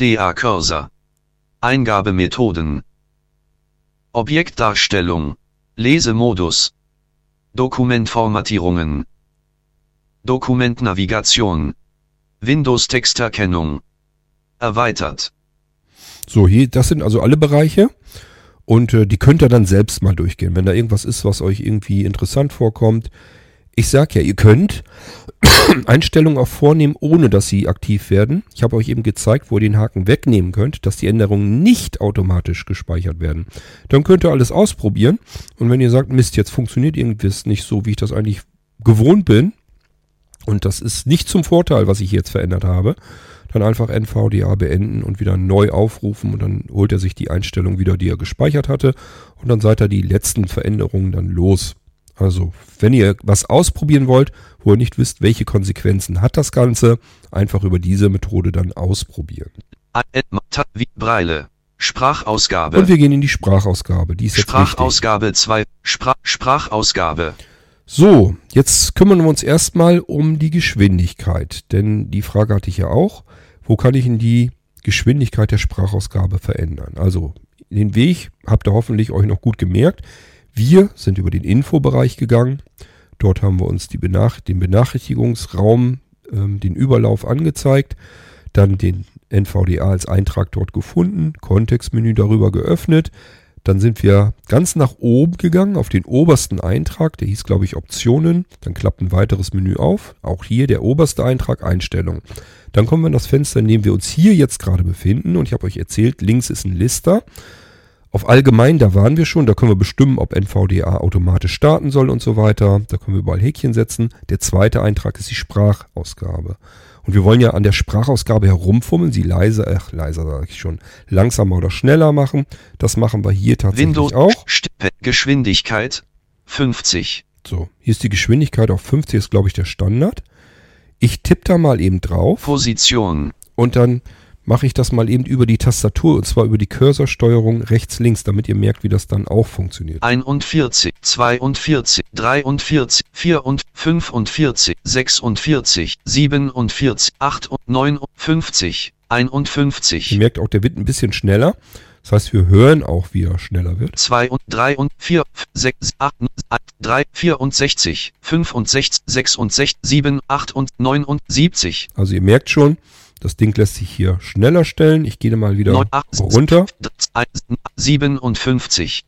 NVDA-Cursor. Eingabemethoden. Objektdarstellung. Lesemodus. Dokumentformatierungen. Dokumentnavigation. Windows-Texterkennung. Erweitert. So, hier, das sind also alle Bereiche. Und die könnt ihr dann selbst mal durchgehen. Wenn da irgendwas ist, was euch irgendwie interessant vorkommt. Ich sag ja, ihr könnt Einstellungen auch vornehmen, ohne dass sie aktiv werden. Ich habe euch eben gezeigt, wo ihr den Haken wegnehmen könnt, dass die Änderungen nicht automatisch gespeichert werden. Dann könnt ihr alles ausprobieren. Und wenn ihr sagt, Mist, jetzt funktioniert irgendwas nicht so, wie ich das eigentlich gewohnt bin, und das ist nicht zum Vorteil, was ich jetzt verändert habe, dann einfach NVDA beenden und wieder neu aufrufen und dann holt er sich die Einstellung wieder, die er gespeichert hatte, und dann seid ihr die letzten Veränderungen dann los. Also, wenn ihr was ausprobieren wollt, wo ihr nicht wisst, welche Konsequenzen hat das Ganze, einfach über diese Methode dann ausprobieren. Braille. Sprachausgabe. Und wir gehen in die Sprachausgabe. Die ist jetzt Sprachausgabe 2. Sprachausgabe. So, jetzt kümmern wir uns erstmal um die Geschwindigkeit. Denn die Frage hatte ich ja auch. Wo kann ich denn die Geschwindigkeit der Sprachausgabe verändern? Also, den Weg habt ihr hoffentlich euch noch gut gemerkt. Wir sind über den Infobereich gegangen. Dort haben wir uns den Benachrichtigungsraum, den Überlauf angezeigt. Dann den NVDA als Eintrag dort gefunden. Kontextmenü darüber geöffnet. Dann sind wir ganz nach oben gegangen auf den obersten Eintrag. Der hieß, glaube ich, Optionen. Dann klappt ein weiteres Menü auf. Auch hier der oberste Eintrag, Einstellungen. Dann kommen wir in das Fenster, in dem wir uns hier jetzt gerade befinden. Und ich habe euch erzählt, links ist ein Lister. Auf Allgemein, da waren wir schon. Da können wir bestimmen, ob NVDA automatisch starten soll und so weiter. Da können wir überall Häkchen setzen. Der zweite Eintrag ist die Sprachausgabe. Und wir wollen ja an der Sprachausgabe herumfummeln, sie langsamer oder schneller machen. Das machen wir hier tatsächlich Windows auch. Geschwindigkeit 50. So, hier ist die Geschwindigkeit auf 50, ist glaube ich der Standard. Ich tippe da mal eben drauf. Position. Und dann mache ich das mal eben über die Tastatur, und zwar über die Cursorsteuerung rechts-links, damit ihr merkt, wie das dann auch funktioniert. 41, 42, 43, 44, 45, 46, 47, 58, 51. Ihr merkt auch, der wird ein bisschen schneller. Das heißt, wir hören auch, wie er schneller wird. 2 und 3 und 4, 6, 8, 3, 64, 65, 66, 7, 8 und 79. Also ihr merkt schon, das Ding lässt sich hier schneller stellen. Ich gehe mal wieder 9, 8, runter. 57,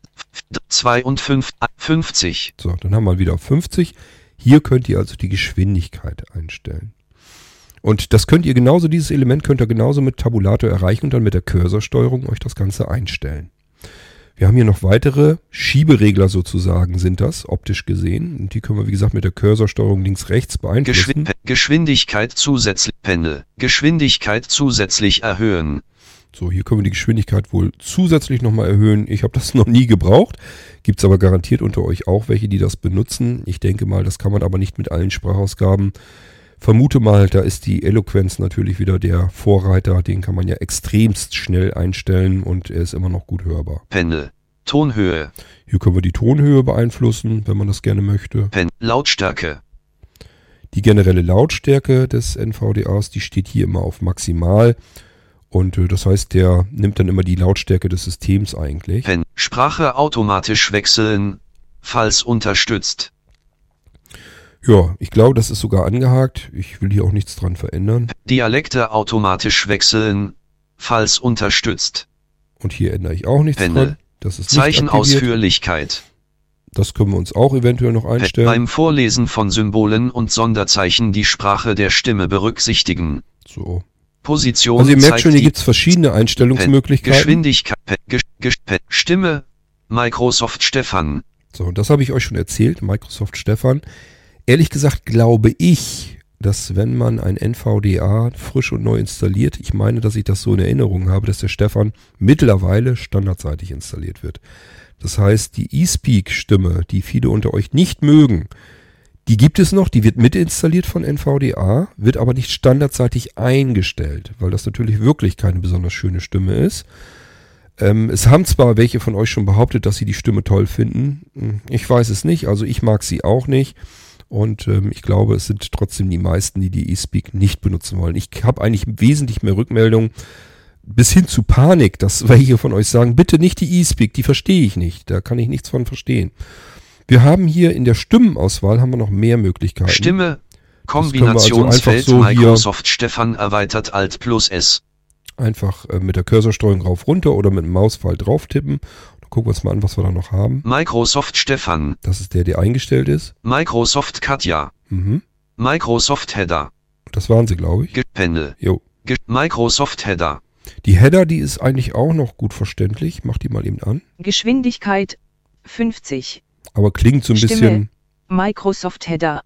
52. So, dann haben wir wieder 50. Hier könnt ihr also die Geschwindigkeit einstellen. Und das könnt ihr genauso, dieses Element könnt ihr genauso mit Tabulator erreichen und dann mit der Cursorsteuerung euch das Ganze einstellen. Wir haben hier noch weitere Schieberegler sozusagen, sind das, optisch gesehen. Und die können wir, wie gesagt, mit der Cursorsteuerung links-rechts beeinflussen. Geschwindigkeit zusätzlich Pendel. Geschwindigkeit zusätzlich erhöhen. So, hier können wir die Geschwindigkeit wohl zusätzlich nochmal erhöhen. Ich habe das noch nie gebraucht. Gibt es aber garantiert unter euch auch welche, die das benutzen. Ich denke mal, das kann man aber nicht mit allen Sprachausgaben. Vermute mal, da ist die Eloquenz natürlich wieder der Vorreiter. Den kann man ja extremst schnell einstellen und er ist immer noch gut hörbar. Pendel. Tonhöhe. Hier können wir die Tonhöhe beeinflussen, wenn man das gerne möchte. Lautstärke. Die generelle Lautstärke des NVDAs, die steht hier immer auf maximal. Und das heißt, der nimmt dann immer die Lautstärke des Systems eigentlich. Sprache automatisch wechseln, falls unterstützt. Ja, ich glaube, das ist sogar angehakt. Ich will hier auch nichts dran verändern. Dialekte automatisch wechseln, falls unterstützt. Und hier ändere ich auch nichts dran. Das ist Zeichenausführlichkeit. Das können wir uns auch eventuell noch einstellen. Beim Vorlesen von Symbolen und Sonderzeichen die Sprache der Stimme berücksichtigen. So. Position. Also ihr merkt schon, hier gibt es verschiedene Einstellungsmöglichkeiten. Geschwindigkeit, Stimme, Microsoft Stefan. So, und das habe ich euch schon erzählt, Microsoft Stefan. Ehrlich gesagt glaube ich, dass wenn man ein NVDA frisch und neu installiert, ich meine, dass ich das so in Erinnerung habe, dass der Stefan mittlerweile standardseitig installiert wird. Das heißt, die eSpeak-Stimme, die viele unter euch nicht mögen, die gibt es noch, die wird mitinstalliert von NVDA, wird aber nicht standardseitig eingestellt, weil das natürlich wirklich keine besonders schöne Stimme ist. Es haben zwar welche von euch schon behauptet, dass sie die Stimme toll finden. Ich weiß es nicht, also ich mag sie auch nicht. Und ich glaube, es sind trotzdem die meisten, die eSpeak nicht benutzen wollen. Ich habe eigentlich wesentlich mehr Rückmeldungen, bis hin zu Panik, dass welche von euch sagen, bitte nicht die eSpeak, die verstehe ich nicht. Da kann ich nichts von verstehen. Wir haben hier in der Stimmenauswahl haben wir noch mehr Möglichkeiten. Stimme, Kombinationsfeld, also Microsoft Stefan erweitert Alt plus S. Einfach mit der Cursorsteuerung rauf runter oder mit dem Mauspfeil drauf tippen. Dann gucken wir uns mal an, was wir da noch haben. Microsoft Stefan. Das ist der eingestellt ist. Microsoft Katja. Microsoft Header. Das waren sie, glaube ich. Panel. Jo. Microsoft Header. Die Header, die ist eigentlich auch noch gut verständlich. Mach die mal eben an. Geschwindigkeit 50. Aber klingt so ein Stimme. bisschen... Microsoft Header.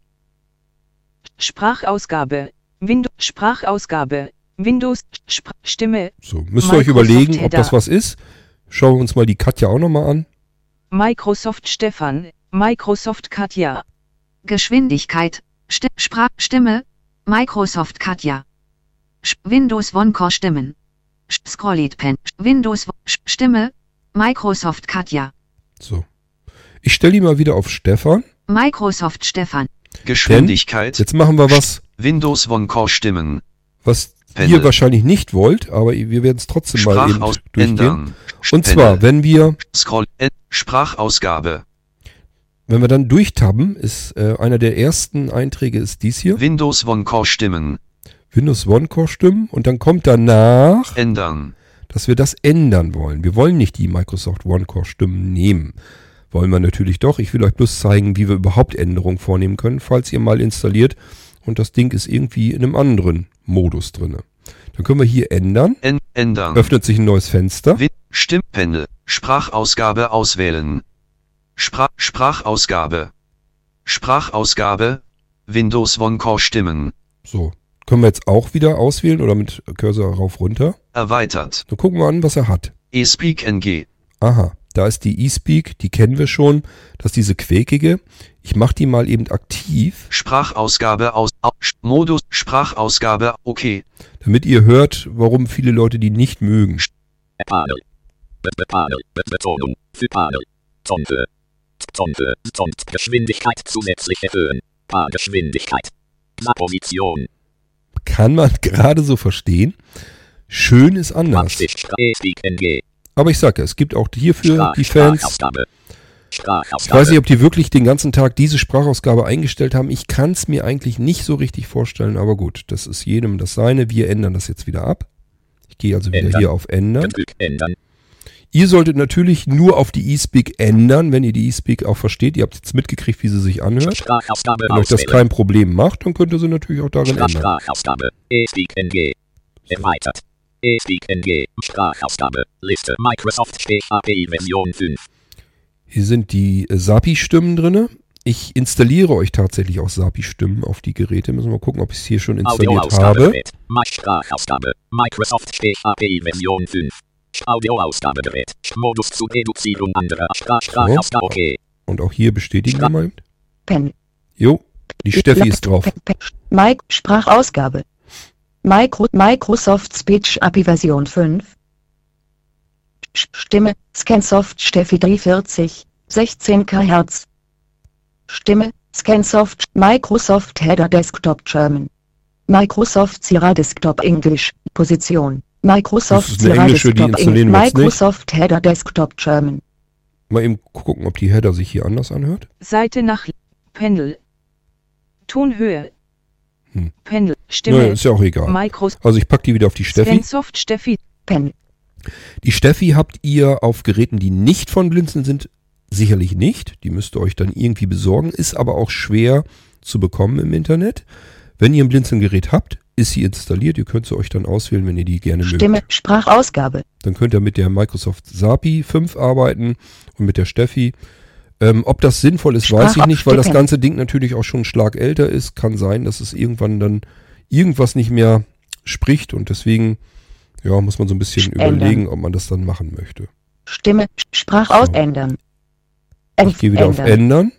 Sprachausgabe. Sprachausgabe. Windows. Stimme. So, müsst ihr euch überlegen, ob das was ist. Schauen wir uns mal die Katja auch nochmal an. Microsoft Stefan. Microsoft Katja. Geschwindigkeit. Stimme. Microsoft Katja. Windows OneCore Stimmen. Scrollit Pen. Windows Stimme. Microsoft Katja. So. Ich stelle die mal wieder auf Stefan. Microsoft Stefan. Geschwindigkeit. Denn jetzt machen wir was. Windows OneCore Stimmen. Was Panel. ihr wahrscheinlich nicht wollt, aber wir werden es trotzdem mal eben durchgehen. Ändern. Und zwar, wenn wir Sprachausgabe. Wenn wir dann durchtabben, ist einer der ersten Einträge ist dies hier. Windows OneCore Stimmen. Windows OneCore Stimmen. Und dann kommt danach, Ändern. dass wir das ändern wollen. Wir wollen nicht die Microsoft OneCore Stimmen nehmen. Wollen wir natürlich doch. Ich will euch bloß zeigen, wie wir überhaupt Änderungen vornehmen können, falls ihr mal installiert und das Ding ist irgendwie in einem anderen Modus drin. Dann können wir hier ändern. Ändern. Öffnet sich ein neues Fenster. Stimmpanel. Sprachausgabe auswählen. Sprachausgabe. Sprachausgabe. Windows OneCore Stimmen. So. Können wir jetzt auch wieder auswählen oder mit Cursor rauf runter. Erweitert. Dann gucken wir an, was er hat. eSpeak NG. Aha. Da ist die eSpeak, die kennen wir schon. Das ist diese quäkige. Ich mache die mal eben aktiv. Sprachausgabe Modus Sprachausgabe okay. Damit ihr hört, warum viele Leute die nicht mögen. Panel. Betonung. Panel. Zonte. Geschwindigkeit zusätzlich erhöhen. Geschwindigkeit. Position. Kann man gerade so verstehen. Schön ist anders. Aber ich sage, es gibt auch hierfür die Fans. Ich weiß nicht, ob die wirklich den ganzen Tag diese Sprachausgabe eingestellt haben. Ich kann es mir eigentlich nicht so richtig vorstellen, aber gut, das ist jedem das Seine. Wir ändern das jetzt wieder ab. Ich gehe also wieder hier auf Ändern. Ihr solltet natürlich nur auf die eSpeak ändern, wenn ihr die eSpeak auch versteht. Ihr habt jetzt mitgekriegt, wie sie sich anhört. Wenn euch das kein Problem macht, dann könnt ihr sie natürlich auch darin ändern. Sprachausgabe. eSpeak NG. Erweitert. eSpeak NG. Sprachausgabe. Liste. Microsoft API Version 5. Hier sind die SAPI-Stimmen drin. Ich installiere euch tatsächlich auch SAPI-Stimmen auf die Geräte. Müssen wir mal gucken, ob ich es hier schon installiert habe. Sprachausgabe. Microsoft API Version 5. Audioausgabegerät. Modus zur Reduzierung anderer Sprachausgabe. Okay. Und auch hier bestätigen wir mal. Pen. Jo, die Steffi ist drauf. Sprachausgabe. Microsoft Speech API Version 5. Stimme, Scansoft Steffi 340, 16 kHz. Stimme, Scansoft, Microsoft Header Desktop German. Microsoft Sierra Desktop English, Position. Microsoft Sierra Desktop English, Microsoft Header Desktop German. Mal eben gucken, ob die Header sich hier anders anhört. Seite nach Panel. Tonhöhe. Panel. Stimme. Naja, ist ja auch egal. Also ich packe die wieder auf die Steffi. Scansoft Steffi. Pen. Die Steffi habt ihr auf Geräten, die nicht von Blinzeln sind, sicherlich nicht. Die müsst ihr euch dann irgendwie besorgen. Ist aber auch schwer zu bekommen im Internet. Wenn ihr ein Blinzeln-Gerät habt, ist sie installiert. Ihr könnt sie euch dann auswählen, wenn ihr die gerne mögt. Stimme, Sprachausgabe. Dann könnt ihr mit der Microsoft SAPI 5 arbeiten und mit der Steffi. Ob das sinnvoll ist, weiß ich nicht, weil das ganze Ding natürlich auch schon einen Schlag älter ist. Kann sein, dass es irgendwann dann irgendwas nicht mehr spricht und deswegen ja, muss man so ein bisschen überlegen, ob man das dann machen möchte. Stimme, Sprachausgabe. Ich gehe wieder auf Ändern.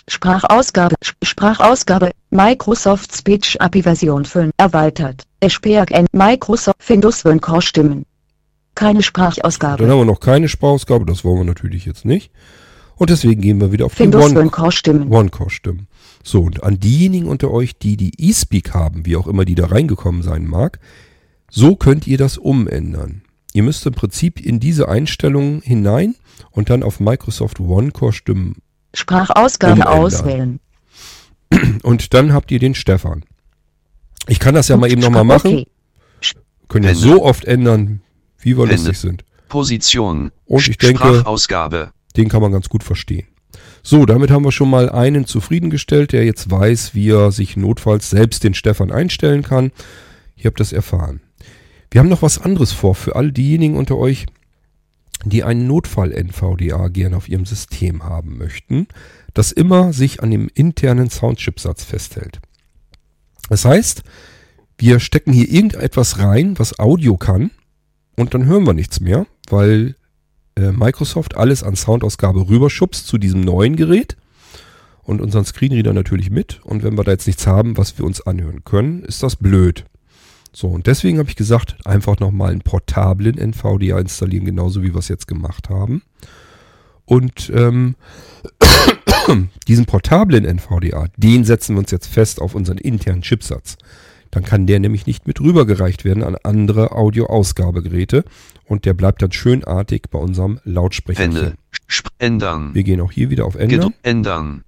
Sprachausgabe, Microsoft Speech API Version 5 erweitert. Microsoft Windows OneCore Stimmen. Keine Sprachausgabe. Dann haben wir noch keine Sprachausgabe, das wollen wir natürlich jetzt nicht. Und deswegen gehen wir wieder auf Windows die OneCore Stimmen. OneCore Stimmen. So, und an diejenigen unter euch, die die eSpeak haben, wie auch immer die da reingekommen sein mag, so könnt ihr das umändern. Ihr müsst im Prinzip in diese Einstellungen hinein und dann auf Microsoft OneCore Stimmen Sprachausgabe umändern. auswählen. Und dann habt ihr den Stefan. Ich kann das ja mal eben nochmal machen. Okay. Können ja so oft ändern, wie wir lustig sind. Position. Und ich denke, Sprachausgabe. den kann man ganz gut verstehen. So, damit haben wir schon mal einen zufriedengestellt, der jetzt weiß, wie er sich notfalls selbst den Stefan einstellen kann. Ihr habt das erfahren. Wir haben noch was anderes vor für all diejenigen unter euch, die einen Notfall-NVDA gerne auf ihrem System haben möchten, das immer sich an dem internen Soundchipsatz festhält. Das heißt, wir stecken hier irgendetwas rein, was Audio kann, und dann hören wir nichts mehr, weil Microsoft alles an Soundausgabe rüberschubst zu diesem neuen Gerät und unseren Screenreader natürlich mit. Und wenn wir da jetzt nichts haben, was wir uns anhören können, ist das blöd. So, und deswegen habe ich gesagt, einfach nochmal einen portablen NVDA installieren, genauso wie wir es jetzt gemacht haben. Und diesen portablen NVDA, den setzen wir uns jetzt fest auf unseren internen Chipsatz. Dann kann der nämlich nicht mit rübergereicht werden an andere Audioausgabegeräte und der bleibt dann schönartig bei unserem Lautsprecher. Ändern. Wir gehen auch hier wieder auf Ändern. Ändern.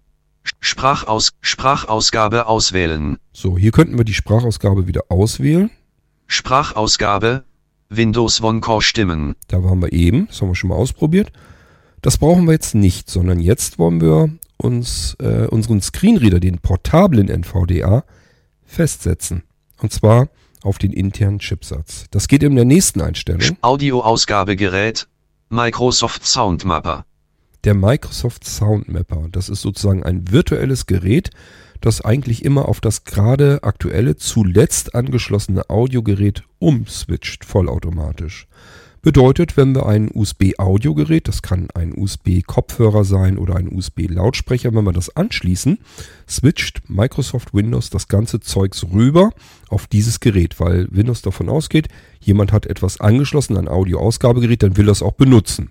Sprachausgabe auswählen. So, hier könnten wir die Sprachausgabe wieder auswählen. Sprachausgabe. Windows OneCore Stimmen. Da waren wir eben, das haben wir schon mal ausprobiert. Das brauchen wir jetzt nicht, sondern jetzt wollen wir uns unseren Screenreader, den portablen NVDA, festsetzen. Und zwar auf den internen Chipsatz. Das geht in der nächsten Einstellung. Audioausgabegerät. Microsoft Sound Mapper. Der Microsoft Sound Mapper. Das ist sozusagen ein virtuelles Gerät, das eigentlich immer auf das gerade aktuelle, zuletzt angeschlossene Audiogerät umswitcht, vollautomatisch. Bedeutet, wenn wir ein USB-Audiogerät, das kann ein USB-Kopfhörer sein oder ein USB-Lautsprecher, wenn wir das anschließen, switcht Microsoft Windows das ganze Zeugs rüber auf dieses Gerät, weil Windows davon ausgeht, jemand hat etwas angeschlossen, ein Audioausgabegerät, dann will das auch benutzen.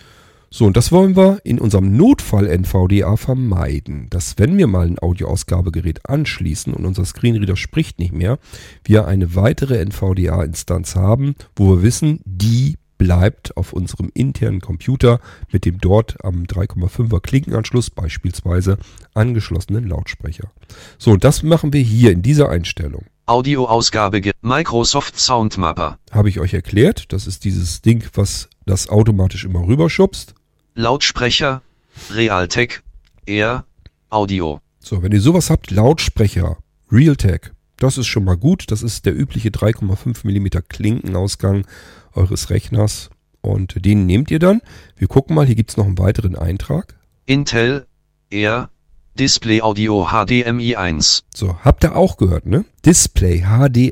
So, und das wollen wir in unserem Notfall-NVDA vermeiden, dass wenn wir mal ein Audioausgabegerät anschließen und unser Screenreader spricht nicht mehr, wir eine weitere NVDA-Instanz haben, wo wir wissen, die bleibt auf unserem internen Computer mit dem dort am 3,5er Klinkenanschluss beispielsweise angeschlossenen Lautsprecher. So, und das machen wir hier in dieser Einstellung. Audioausgabe Microsoft Sound Mapper. Habe ich euch erklärt, das ist dieses Ding, was das automatisch immer rüberschubst. Lautsprecher, Realtek, Air, Audio. So, wenn ihr sowas habt, Lautsprecher, Realtek, das ist schon mal gut. Das ist der übliche 3,5 mm Klinkenausgang eures Rechners. Und den nehmt ihr dann. Wir gucken mal, hier gibt es noch einen weiteren Eintrag. Intel, Air, Display Audio HDMI 1. So, habt ihr auch gehört, ne? Display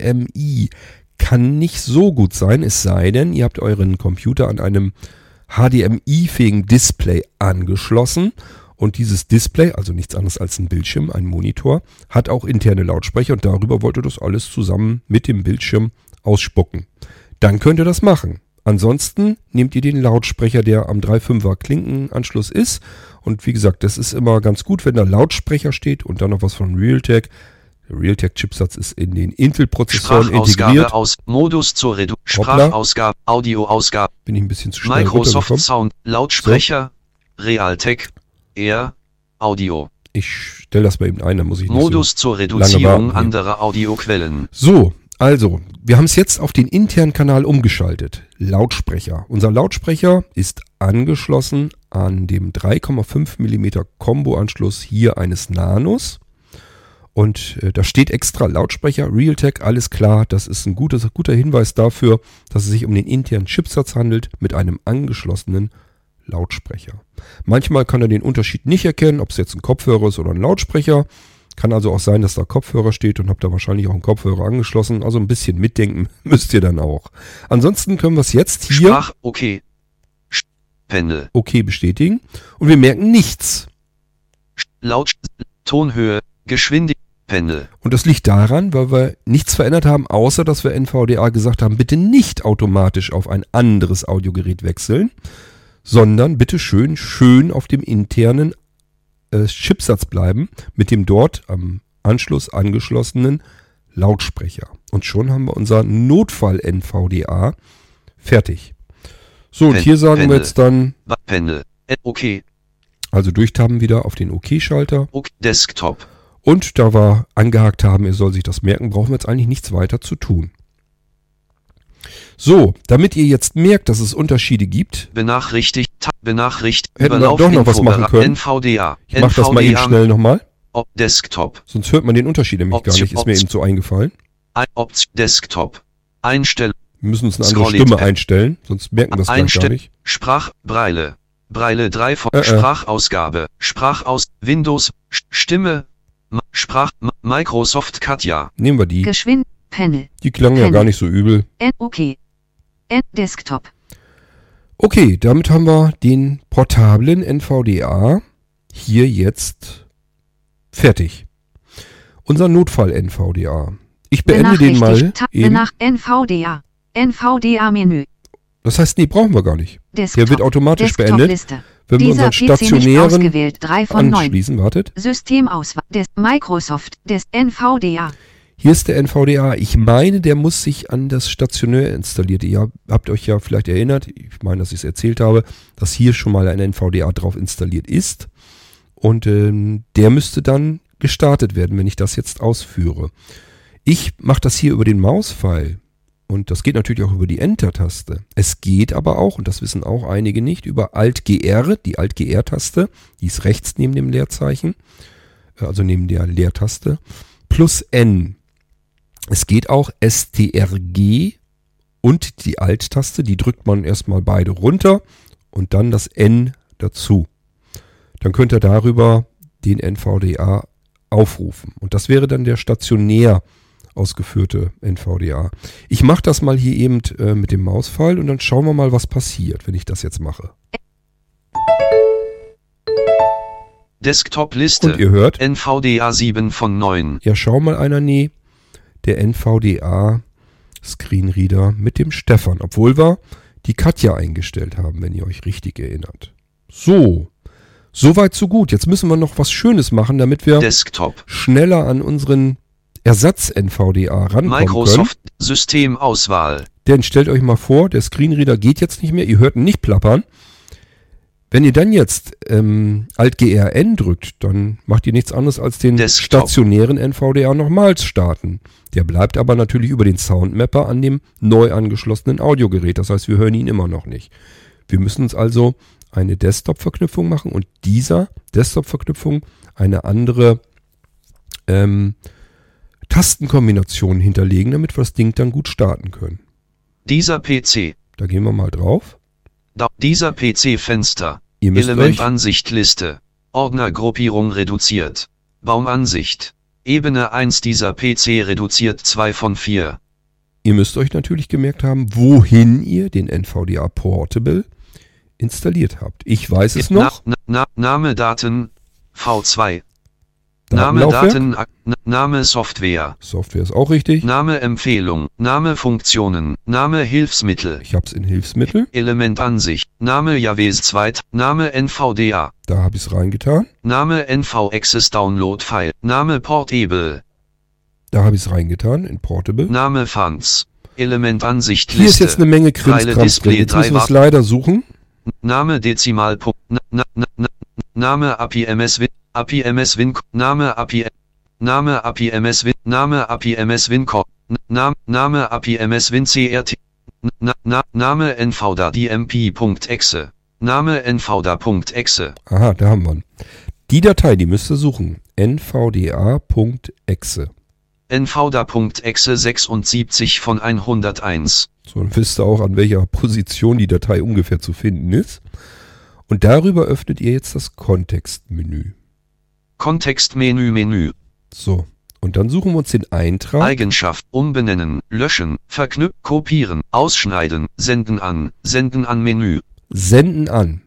HDMI kann nicht so gut sein, es sei denn, ihr habt euren Computer an einem HDMI-fähigen Display angeschlossen und dieses Display, also nichts anderes als ein Bildschirm, ein Monitor, hat auch interne Lautsprecher und darüber wollt ihr das alles zusammen mit dem Bildschirm ausspucken. Dann könnt ihr das machen. Ansonsten nehmt ihr den Lautsprecher, der am 3,5er Klinkenanschluss ist, und wie gesagt, das ist immer ganz gut, wenn da Lautsprecher steht und dann noch was von Realtek. Der Realtek-Chipsatz ist in den Intel-Prozessoren integriert. Modus zur Sprachausgabe, Audioausgabe. Bin ich ein bisschen zu schnell Microsoft Sound, Lautsprecher, so. Realtek, Air, Audio. Ich stelle das mal eben ein, dann muss ich nicht Modus zur Reduzierung anderer Audioquellen. So, also, wir haben es jetzt auf den internen Kanal umgeschaltet. Lautsprecher. Unser Lautsprecher ist angeschlossen an dem 3,5 mm Combo-Anschluss hier eines Nanos. Und da steht extra Lautsprecher, Realtek, alles klar. Das ist ein guter Hinweis dafür, dass es sich um den internen Chipsatz handelt mit einem angeschlossenen Lautsprecher. Manchmal kann er den Unterschied nicht erkennen, ob es jetzt ein Kopfhörer ist oder ein Lautsprecher. Kann also auch sein, dass da Kopfhörer steht und habt da wahrscheinlich auch einen Kopfhörer angeschlossen. Also ein bisschen mitdenken müsst ihr dann auch. Ansonsten können wir es jetzt hier okay. Pendel. Okay bestätigen. Und wir merken nichts. Tonhöhe, Geschwindigkeit, Pendel. Und das liegt daran, weil wir nichts verändert haben, außer dass wir NVDA gesagt haben, bitte nicht automatisch auf ein anderes Audiogerät wechseln, sondern bitte schön auf dem internen Chipsatz bleiben mit dem dort am Anschluss angeschlossenen Lautsprecher. Und schon haben wir unser Notfall-NVDA Fertig. So, und hier sagen wir jetzt dann Panel. Okay. Also durchtaben wieder auf den OK-Schalter. Okay. Desktop. Und da wir angehakt haben, er soll sich das merken, brauchen wir jetzt eigentlich nichts weiter zu tun. So, damit ihr jetzt merkt, dass es Unterschiede gibt, hätten wir doch noch was machen können. NVDA. Ich mache das mal eben schnell nochmal. Desktop. Sonst hört man den Unterschied nämlich gar nicht, ist mir eben so eingefallen. Desktop. Einstellen. Wir müssen uns eine andere Stimme einstellen, sonst merken wir das gar nicht. Breile 3 von Sprachausgabe. Windows. Stimme. Microsoft Katja. Nehmen wir die. Panel. Die klangen ja gar nicht so übel. Okay. Desktop. Okay, damit haben wir den portablen NVDA hier jetzt fertig. Unser Notfall-NVDA. Ich beende den mal eben. NVDA. NVDA-Menü. Das heißt, nee, brauchen wir gar nicht. Desktop. Der wird automatisch beendet, wenn wir unseren stationären anschließen. Wartet. Systemauswahl des Microsoft des NVDA. Hier ist der NVDA. Ich meine, der muss sich an das stationär installiert. Ihr habt euch ja vielleicht erinnert, ich meine, dass ich es erzählt habe, dass hier schon mal ein NVDA drauf installiert ist. Und der müsste dann gestartet werden, wenn ich das jetzt ausführe. Ich mache das hier über den Mauspfeil. Und das geht natürlich auch über die Enter-Taste. Es geht aber auch, und das wissen auch einige nicht, über Alt-GR, die Alt-GR-Taste, die ist rechts neben dem Leerzeichen, also neben der Leertaste, plus N. Es geht auch STRG und die Alt-Taste, die drückt man erstmal beide runter und dann das N dazu. Dann könnt ihr darüber den NVDA aufrufen. Und das wäre dann der stationär ausgeführte NVDA. Ich mache das mal hier eben mit dem Mauspfeil und dann schauen wir mal, was passiert, wenn ich das jetzt mache. Desktop-Liste. Und ihr hört? NVDA 7 von 9. Ja, schau mal einer, nee. Der NVDA Screenreader mit dem Stefan, obwohl wir die Katja eingestellt haben, wenn ihr euch richtig erinnert. So, soweit so gut. Jetzt müssen wir noch was Schönes machen, damit wir schneller an unseren Ersatz-NVDA rankommen Microsoft können. Systemauswahl. Denn stellt euch mal vor, der Screenreader geht jetzt nicht mehr, ihr hört ihn nicht plappern. Wenn ihr dann jetzt Alt-GR-N drückt, dann macht ihr nichts anderes als den stationären NVDA nochmals starten. Der bleibt aber natürlich über den Soundmapper an dem neu angeschlossenen Audiogerät. Das heißt, wir hören ihn immer noch nicht. Wir müssen uns also eine Desktop-Verknüpfung machen und dieser Desktop-Verknüpfung eine andere Tastenkombination hinterlegen, damit wir das Ding dann gut starten können. Dieser PC. Da gehen wir mal drauf. Dieser PC-Fenster. Elementansicht Liste. Ordnergruppierung reduziert. Baumansicht. Ebene 1 dieser PC reduziert 2 von 4. Ihr müsst euch natürlich gemerkt haben, wohin ihr den NVDA Portable installiert habt. Ich weiß es noch. Name Daten V2. Datenlaufwerk. Name Software. Software ist auch richtig. Name Empfehlung. Name Funktionen. Name Hilfsmittel. Ich hab's in Hilfsmittel. Elementansicht. Name Javes 2. Name NVDA. Da habe ich es reingetan. Name NV-Access Download File. Name Portable. Da habe ich es reingetan in Portable. Name Funds. Elementansicht Liste. Hier ist jetzt eine Menge Krimskrams drin. Jetzt müssen wir es leider suchen. Name Dezimalpunkt. Name API-MS Win. API-MS Win. Name API. Name API-MS Win. Name API-MS Win. Name API-MS Win CRT. Name NVDA DMP.exe. Name NVDA.exe. Aha, da haben wir ihn. Die Datei, die müsst ihr suchen. NVDA.exe. NVDA.exe 76 von 101. So, dann wisst ihr auch, an welcher Position die Datei ungefähr zu finden ist. Und darüber öffnet ihr jetzt das Kontextmenü. Kontextmenü. So, und dann suchen wir uns den Eintrag. Eigenschaft, umbenennen, löschen, kopieren, ausschneiden, senden an Menü. Senden an.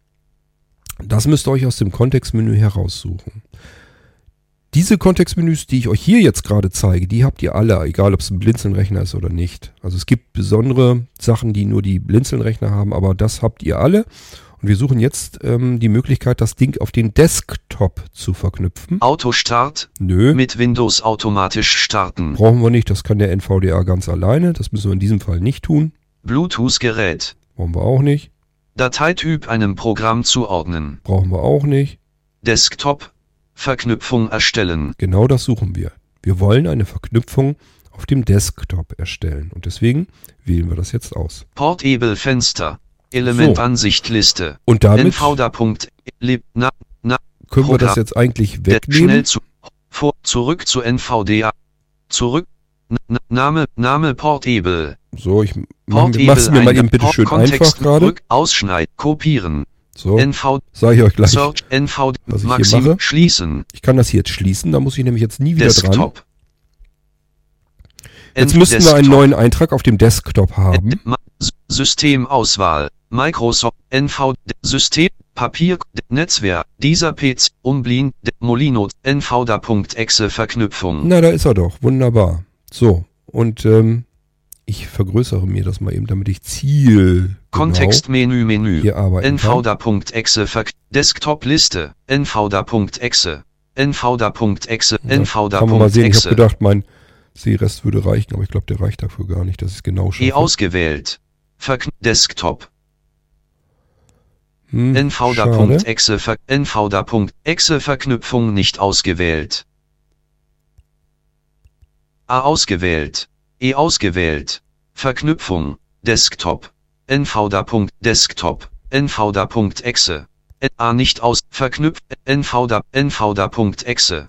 Das müsst ihr euch aus dem Kontextmenü heraussuchen. Diese Kontextmenüs, die ich euch hier jetzt gerade zeige, die habt ihr alle, egal ob es ein Blinzeln-Rechner ist oder nicht. Also es gibt besondere Sachen, die nur die Blinzeln-Rechner haben, aber das habt ihr alle. Und wir suchen jetzt die Möglichkeit, das Ding auf den Desktop zu verknüpfen. Autostart? Nö. Mit Windows automatisch starten. Brauchen wir nicht, das kann der NVDA ganz alleine. Das müssen wir in diesem Fall nicht tun. Bluetooth-Gerät. Brauchen wir auch nicht. Dateityp einem Programm zuordnen. Brauchen wir auch nicht. Desktop. Verknüpfung erstellen. Genau das suchen wir. Wir wollen eine Verknüpfung auf dem Desktop erstellen. Und deswegen wählen wir das jetzt aus. Portable Fenster. Elementansicht Liste. Und damit NVDA.lib. können wir das jetzt eigentlich wegnehmen. Schnell zurück zu NVDA. Zurück. Name Portable. So, ich mach's mir mal eben bitte schön einfach gerade. Ausschneiden. Kopieren. So, NV. sage ich euch gleich, Search, NV. was ich Maxim. hier mache. Schließen. Ich kann das hier jetzt schließen, da muss ich nämlich jetzt nie wieder Desktop. dran. Jetzt müssten wir einen neuen Eintrag auf dem Desktop haben. Systemauswahl. Microsoft. NV. System. Papier. Netzwerk. Dieser PC. Umblin. Molino. NVDA.exe Verknüpfung. Na, da ist er doch. Wunderbar. So, und ich vergrößere mir das mal eben, damit ich Kontextmenü. hier arbeiten kann. NVDA.exe Desktop-Liste. NVDA.exe. NVDA.exe. Kann man mal sehen, ich habe NVDA.exe. gedacht, mein Seerest würde reichen, aber ich glaube, der reicht dafür gar nicht, dass ich es genau schaffe. Ausgewählt. Desktop. Schade. NVDA.exe NVDA.exe Verknüpfung nicht ausgewählt. Ausgewählt. Ausgewählt. Verknüpfung. Desktop. NVDA.desktop. NVDA.exe. Nicht aus. Verknüpft. NVDA.exe.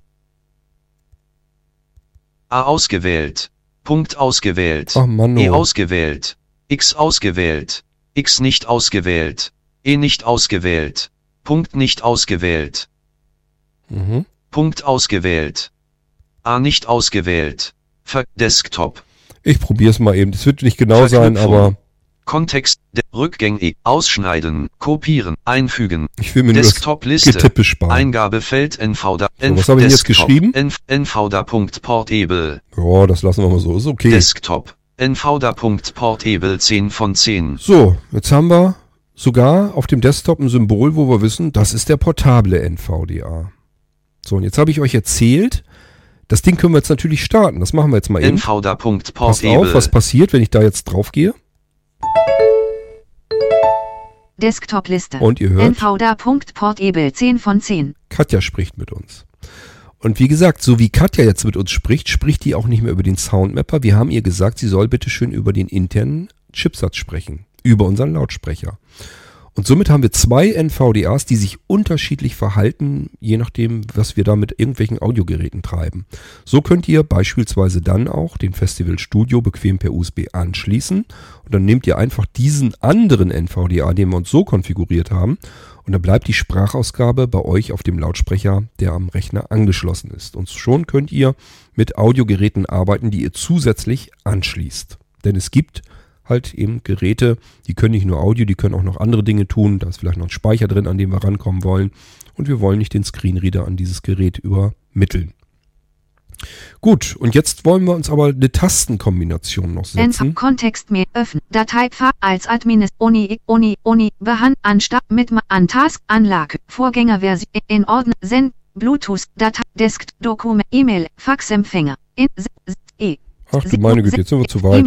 Ausgewählt. Punkt ausgewählt. Ach Mann, oh. Ausgewählt. X ausgewählt. X nicht ausgewählt. Nicht ausgewählt. Punkt nicht ausgewählt. Punkt ausgewählt. Nicht ausgewählt. Desktop. Ich probiere es mal eben. Das wird nicht genau sein, aber Kontext. Rückgängig. Ausschneiden. Kopieren. Einfügen. ich will mir nur das Desktop-Liste. Getippe sparen. Eingabefeld NVDA. So, was habe ich denn jetzt geschrieben? NVDA.portable. Ja, das lassen wir mal so. Ist okay. Desktop. NVDA.portable 10 von 10. So, jetzt haben wir sogar auf dem Desktop ein Symbol, wo wir wissen, das ist der portable NVDA. So, und jetzt habe ich euch erzählt, das Ding können wir jetzt natürlich starten. Das machen wir jetzt mal eben. Passt NVDA.portable. auf, was passiert, wenn ich da jetzt drauf gehe. Desktop-Liste. Und ihr hört, NVDA.portable 10 von 10. Katja spricht mit uns. Und wie gesagt, so wie Katja jetzt mit uns spricht, spricht die auch nicht mehr über den Soundmapper. Wir haben ihr gesagt, sie soll bitte schön über den internen Chipsatz sprechen. Über unseren Lautsprecher. Und somit haben wir zwei NVDAs, die sich unterschiedlich verhalten, je nachdem, was wir da mit irgendwelchen Audiogeräten treiben. So könnt ihr beispielsweise dann auch den Festival Studio bequem per USB anschließen. Und dann nehmt ihr einfach diesen anderen NVDA, den wir uns so konfiguriert haben. Und dann bleibt die Sprachausgabe bei euch auf dem Lautsprecher, der am Rechner angeschlossen ist. Und schon könnt ihr mit Audiogeräten arbeiten, die ihr zusätzlich anschließt. Denn es gibt halt eben Geräte, die können nicht nur Audio, die können auch noch andere Dinge tun. Da ist vielleicht noch ein Speicher drin, an den wir rankommen wollen. Und wir wollen nicht den Screenreader an dieses Gerät übermitteln. Gut, und jetzt wollen wir uns aber eine Tastenkombination noch setzen. Kontext mehr öffnen. Dateipfad als Administ Oni Behand anstatt mit an Task Anlage Vorgängerversion in Ordnung Send Bluetooth Datei Desk Dokument E-Mail Faxempfänger Ach du meine Güte, jetzt sind wir zu weit.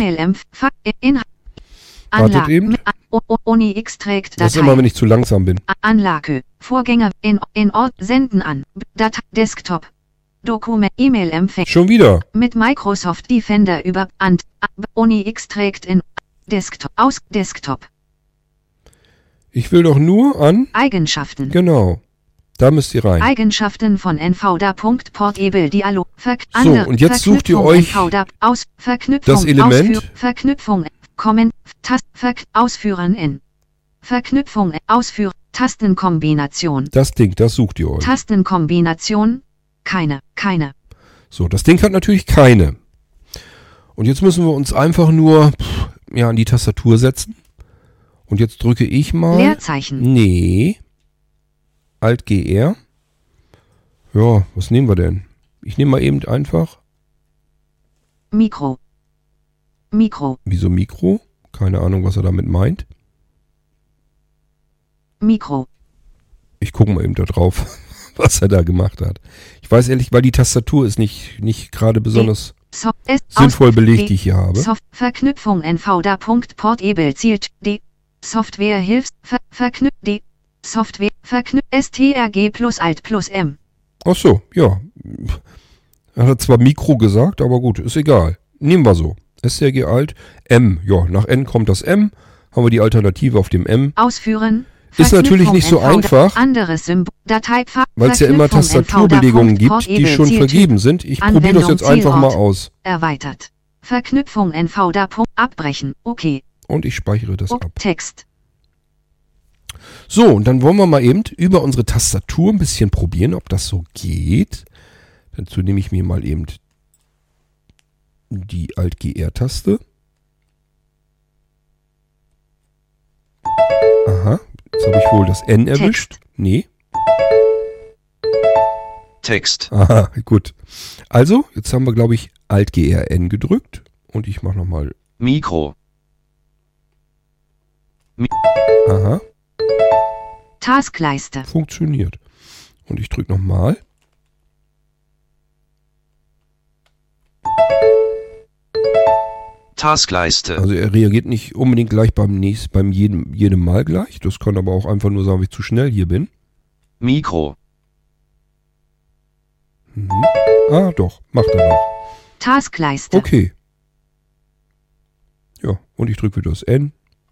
Wartet eben. Oni X trägt Datei. Das ist immer, wenn ich zu langsam bin. Anlage Vorgänger in Ort Senden an Datei Desktop Dokument E-Mail Empfänger. Schon wieder. Mit Microsoft Defender über Oni X trägt in Desktop aus Desktop. Ich will doch nur an Eigenschaften. Genau. Da müsst ihr rein. Eigenschaften von NVDA.portable Dialog. So, und jetzt sucht ihr euch das Element. Verknüpfung. Kommen. Ausführen in. Verknüpfung. Ausführen. Tastenkombination. Das Ding, das sucht ihr euch. Tastenkombination. Keine. So, das Ding hat natürlich keine. Und jetzt müssen wir uns einfach nur an die Tastatur setzen. Und jetzt drücke ich mal. Leerzeichen. Nee. Alt GR. Ja, was nehmen wir denn? Ich nehme mal eben einfach. Mikro. Wieso Mikro? Keine Ahnung, was er damit meint. Mikro. Ich gucke mal eben da drauf, was er da gemacht hat. Ich weiß ehrlich, weil die Tastatur ist nicht gerade besonders sinnvoll belegt, die ich hier habe. Verknüpfung NVDA.portable zielt die Software verknüpft die Software verknüpft STRG plus Alt plus M. Ach so, ja. Er hat zwar Mikro gesagt, aber gut, ist egal. Nehmen wir so. STRG Alt, M. Ja, nach N kommt das M. Haben wir die Alternative auf dem M. Ausführen. Ist natürlich nicht so einfach, weil es ja immer Tastaturbelegungen gibt, die schon vergeben sind. Ich probiere das jetzt einfach mal aus. Erweitert. Verknüpfung NVDA. Abbrechen. Okay. Und ich speichere das ab. Text. So, und dann wollen wir mal eben über unsere Tastatur ein bisschen probieren, ob das so geht. Dazu nehme ich mir mal eben die Alt-GR-Taste. Aha, jetzt habe ich wohl das N erwischt. Nee. Text. Aha, gut. Also, jetzt haben wir, glaube ich, Alt-GR-N gedrückt. Und ich mache nochmal Mikro. Aha. Taskleiste. Funktioniert. Und ich drücke nochmal. Taskleiste. Also er reagiert nicht unbedingt gleich beim jedem Mal gleich. Das kann aber auch einfach nur sagen, wenn ich zu schnell hier bin. Mikro. Mhm. Ah, doch. Macht er noch. Taskleiste. Okay. Ja, und ich drücke wieder das N.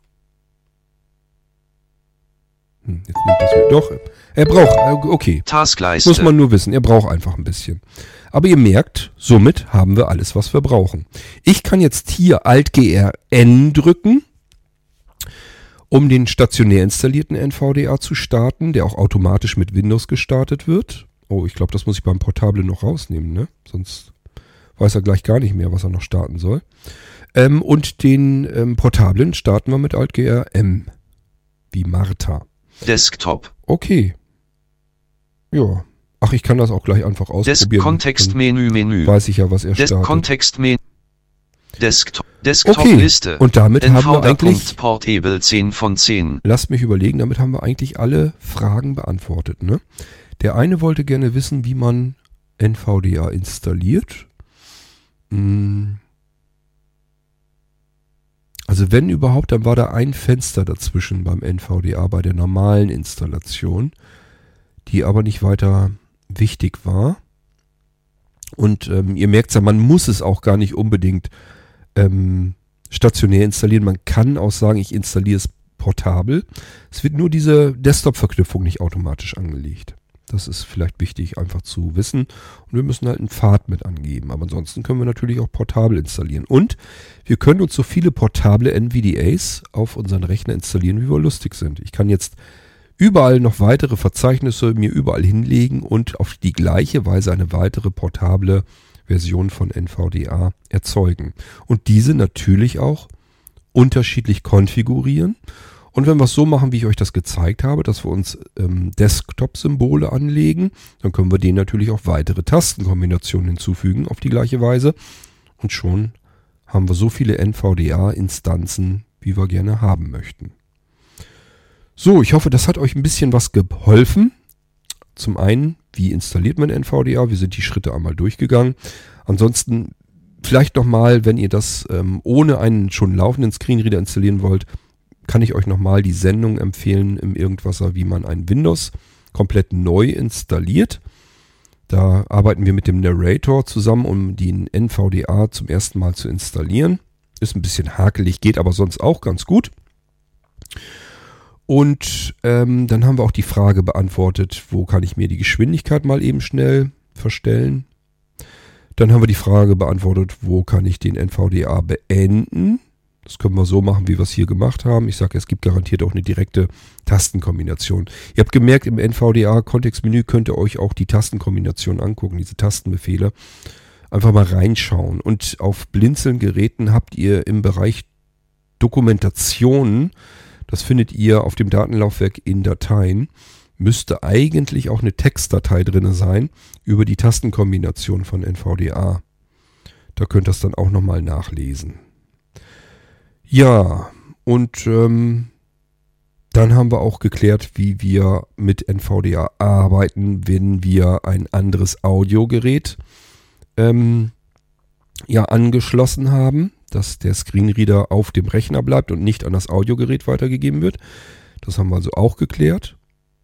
Jetzt nimmt das wieder. Doch, er braucht, okay. Taskleiste. Muss man nur wissen, er braucht einfach ein bisschen. Aber ihr merkt, somit haben wir alles, was wir brauchen. Ich kann jetzt hier Alt-GR-N drücken, um den stationär installierten NVDA zu starten, der auch automatisch mit Windows gestartet wird. Oh, ich glaube, das muss ich beim Portable noch rausnehmen, ne? Sonst weiß er gleich gar nicht mehr, was er noch starten soll. Und den Portablen starten wir mit Alt-GR-M, wie Martha. Desktop. Okay. Ja. Ach, ich kann das auch gleich einfach ausprobieren. Kontextmenü. Weiß ich ja, was er startet. Kontextmenü. Desktop-Liste. Und damit haben wir eigentlich... Portable 10 von 10. Lasst mich überlegen, damit haben wir eigentlich alle Fragen beantwortet, ne? Der eine wollte gerne wissen, wie man NVDA installiert. Also wenn überhaupt, dann war da ein Fenster dazwischen beim NVDA bei der normalen Installation, die aber nicht weiter wichtig war. Und ihr merkt ja, man muss es auch gar nicht unbedingt stationär installieren. Man kann auch sagen, ich installiere es portabel. Es wird nur diese Desktop-Verknüpfung nicht automatisch angelegt. Das ist vielleicht wichtig einfach zu wissen. Und wir müssen halt einen Pfad mit angeben. Aber ansonsten können wir natürlich auch portabel installieren. Und wir können uns so viele portable NVDAs auf unseren Rechner installieren, wie wir lustig sind. Ich kann jetzt überall noch weitere Verzeichnisse mir überall hinlegen und auf die gleiche Weise eine weitere portable Version von NVDA erzeugen. Und diese natürlich auch unterschiedlich konfigurieren. Und wenn wir es so machen, wie ich euch das gezeigt habe, dass wir uns Desktop-Symbole anlegen, dann können wir denen natürlich auch weitere Tastenkombinationen hinzufügen auf die gleiche Weise. Und schon haben wir so viele NVDA-Instanzen, wie wir gerne haben möchten. So, ich hoffe, das hat euch ein bisschen was geholfen. Zum einen, wie installiert man NVDA? Wir sind die Schritte einmal durchgegangen. Ansonsten vielleicht nochmal, wenn ihr das ohne einen schon laufenden Screenreader installieren wollt, kann ich euch nochmal die Sendung empfehlen im Irgendwasser, wie man ein Windows komplett neu installiert. Da arbeiten wir mit dem Narrator zusammen, um den NVDA zum ersten Mal zu installieren. Ist ein bisschen hakelig, geht aber sonst auch ganz gut. Und dann haben wir auch die Frage beantwortet, wo kann ich mir die Geschwindigkeit mal eben schnell verstellen. Dann haben wir die Frage beantwortet, wo kann ich den NVDA beenden. Das können wir so machen, wie wir es hier gemacht haben. Ich sage, es gibt garantiert auch eine direkte Tastenkombination. Ihr habt gemerkt, im NVDA-Kontextmenü könnt ihr euch auch die Tastenkombination angucken, diese Tastenbefehle. Einfach mal reinschauen. Und auf Blinzeln-Geräten habt ihr im Bereich Dokumentationen, das findet ihr auf dem Datenlaufwerk in Dateien, müsste eigentlich auch eine Textdatei drin sein über die Tastenkombination von NVDA. Da könnt ihr es dann auch nochmal nachlesen. Ja, und dann haben wir auch geklärt, wie wir mit NVDA arbeiten, wenn wir ein anderes Audiogerät angeschlossen haben, dass der Screenreader auf dem Rechner bleibt und nicht an das Audiogerät weitergegeben wird. Das haben wir also auch geklärt.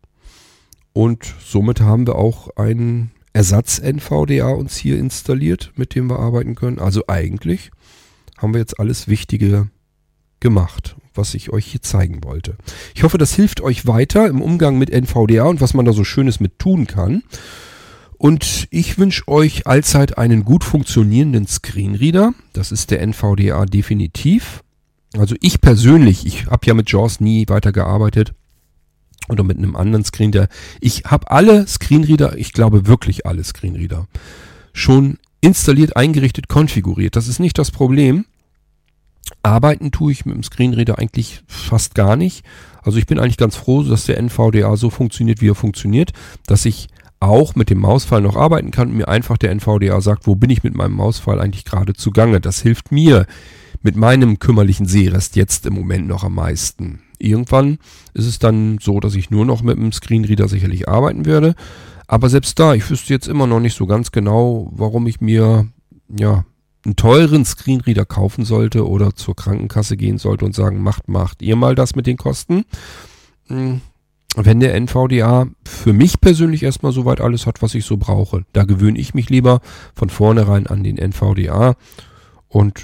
Und somit haben wir auch einen Ersatz-NVDA uns hier installiert, mit dem wir arbeiten können. Also eigentlich haben wir jetzt alles Wichtige gemacht, was ich euch hier zeigen wollte. Ich hoffe, das hilft euch weiter im Umgang mit NVDA und was man da so Schönes mit tun kann. Und ich wünsche euch allzeit einen gut funktionierenden Screenreader. Das ist der NVDA definitiv. Also ich persönlich, ich habe ja mit JAWS nie weitergearbeitet oder mit einem anderen Screenreader. Ich habe alle Screenreader, ich glaube wirklich alle Screenreader, schon installiert, eingerichtet, konfiguriert. Das ist nicht das Problem. Arbeiten tue ich mit dem Screenreader eigentlich fast gar nicht. Also ich bin eigentlich ganz froh, dass der NVDA so funktioniert, wie er funktioniert, dass ich auch mit dem Mauspfeil noch arbeiten kann und mir einfach der NVDA sagt, wo bin ich mit meinem Mauspfeil eigentlich gerade zugange. Das hilft mir mit meinem kümmerlichen Sehrest jetzt im Moment noch am meisten. Irgendwann ist es dann so, dass ich nur noch mit dem Screenreader sicherlich arbeiten werde. Aber selbst da, ich wüsste jetzt immer noch nicht so ganz genau, warum ich mir einen teuren Screenreader kaufen sollte oder zur Krankenkasse gehen sollte und sagen, macht ihr mal das mit den Kosten. Wenn der NVDA für mich persönlich erstmal soweit alles hat, was ich so brauche. Da gewöhne ich mich lieber von vornherein an den NVDA und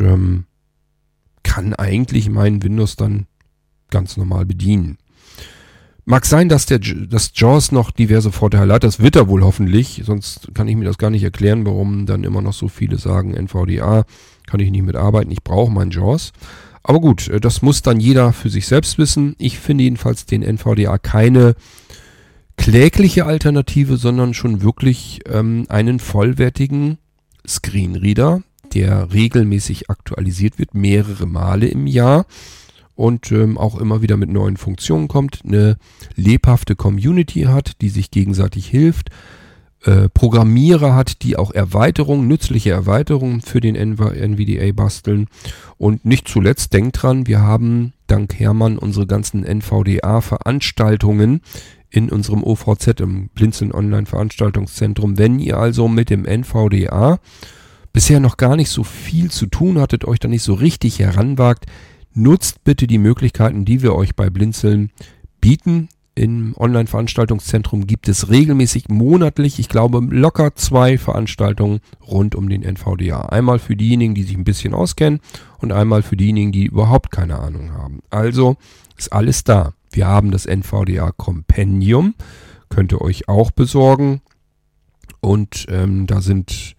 kann eigentlich meinen Windows dann ganz normal bedienen. Mag sein, dass das JAWS noch diverse Vorteile hat. Das wird er wohl hoffentlich. Sonst kann ich mir das gar nicht erklären, warum dann immer noch so viele sagen, NVDA kann ich nicht mitarbeiten. Ich brauche mein JAWS. Aber gut, das muss dann jeder für sich selbst wissen. Ich finde jedenfalls den NVDA keine klägliche Alternative, sondern schon wirklich einen vollwertigen Screenreader, der regelmäßig aktualisiert wird, mehrere Male im Jahr. Und auch immer wieder mit neuen Funktionen kommt, eine lebhafte Community hat, die sich gegenseitig hilft, Programmierer hat, die auch nützliche Erweiterungen für den NVDA basteln und nicht zuletzt, denkt dran, wir haben dank Hermann unsere ganzen NVDA-Veranstaltungen in unserem OVZ, im Blinzeln Online Veranstaltungszentrum. Wenn ihr also mit dem NVDA bisher noch gar nicht so viel zu tun hattet, euch da nicht so richtig heranwagt, nutzt bitte die Möglichkeiten, die wir euch bei Blinzeln bieten. Im Online-Veranstaltungszentrum gibt es regelmäßig monatlich, ich glaube locker 2 Veranstaltungen rund um den NVDA. Einmal für diejenigen, die sich ein bisschen auskennen und einmal für diejenigen, die überhaupt keine Ahnung haben. Also ist alles da. Wir haben das NVDA Compendium, könnt ihr euch auch besorgen. Und da sind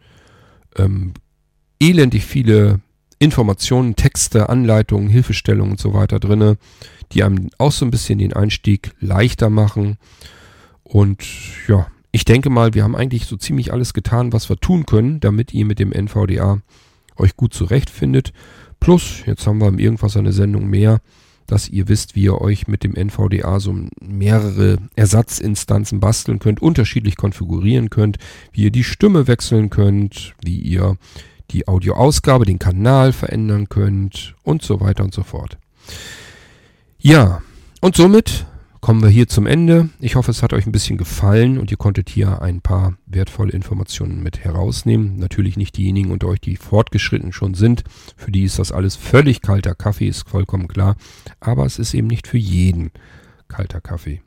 elendig viele Informationen, Texte, Anleitungen, Hilfestellungen und so weiter drinne, die einem auch so ein bisschen den Einstieg leichter machen. Und ja, ich denke mal, wir haben eigentlich so ziemlich alles getan, was wir tun können, damit ihr mit dem NVDA euch gut zurechtfindet. Plus, jetzt haben wir im Irgendwas eine Sendung mehr, dass ihr wisst, wie ihr euch mit dem NVDA so mehrere Ersatzinstanzen basteln könnt, unterschiedlich konfigurieren könnt, wie ihr die Stimme wechseln könnt, wie ihr die Audioausgabe, den Kanal verändern könnt und so weiter und so fort. Ja, und somit kommen wir hier zum Ende. Ich hoffe, es hat euch ein bisschen gefallen und ihr konntet hier ein paar wertvolle Informationen mit herausnehmen. Natürlich nicht diejenigen unter euch, die fortgeschritten schon sind. Für die ist das alles völlig kalter Kaffee, ist vollkommen klar. Aber es ist eben nicht für jeden kalter Kaffee.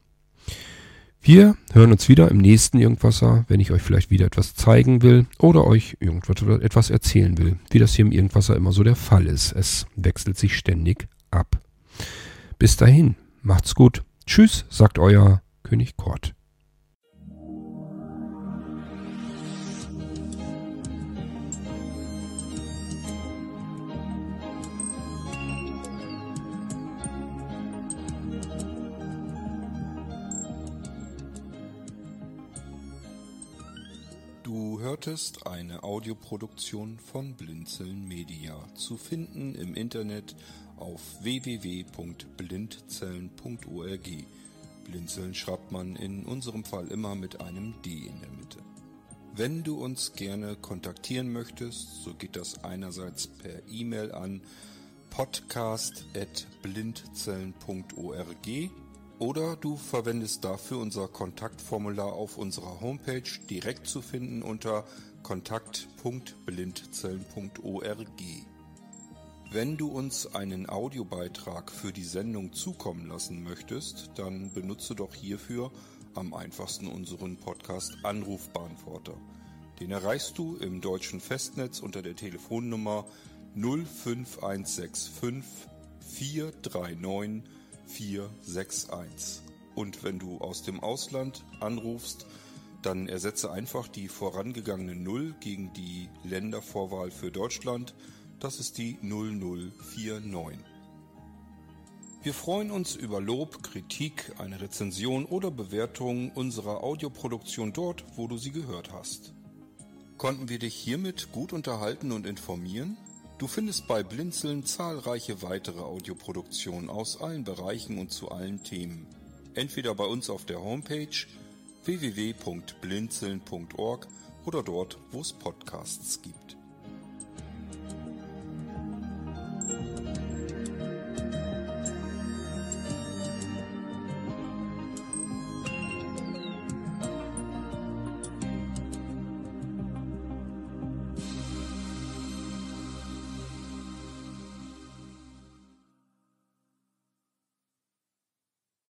Wir hören uns wieder im nächsten Irgendwasser, wenn ich euch vielleicht wieder etwas zeigen will oder euch etwas erzählen will, wie das hier im Irgendwasser immer so der Fall ist. Es wechselt sich ständig ab. Bis dahin, macht's gut. Tschüss, sagt euer König Kort. Du hörtest eine Audioproduktion von Blinzeln Media, zu finden im Internet auf www.blindzellen.org. Blinzeln schreibt man in unserem Fall immer mit einem D in der Mitte. Wenn du uns gerne kontaktieren möchtest, so geht das einerseits per E-Mail an podcast@blindzellen.org Oder du verwendest dafür unser Kontaktformular auf unserer Homepage, direkt zu finden unter kontakt.blindzellen.org. Wenn du uns einen Audiobeitrag für die Sendung zukommen lassen möchtest, dann benutze doch hierfür am einfachsten unseren Podcast Anrufbeantworter. Den erreichst du im deutschen Festnetz unter der Telefonnummer 05165 439 461. Und wenn du aus dem Ausland anrufst, dann ersetze einfach die vorangegangene 0 gegen die Ländervorwahl für Deutschland. Das ist die 0049. Wir freuen uns über Lob, Kritik, eine Rezension oder Bewertung unserer Audioproduktion dort, wo du sie gehört hast. Konnten wir dich hiermit gut unterhalten und informieren? Du findest bei Blinzeln zahlreiche weitere Audioproduktionen aus allen Bereichen und zu allen Themen. Entweder bei uns auf der Homepage www.blinzeln.org oder dort, wo es Podcasts gibt.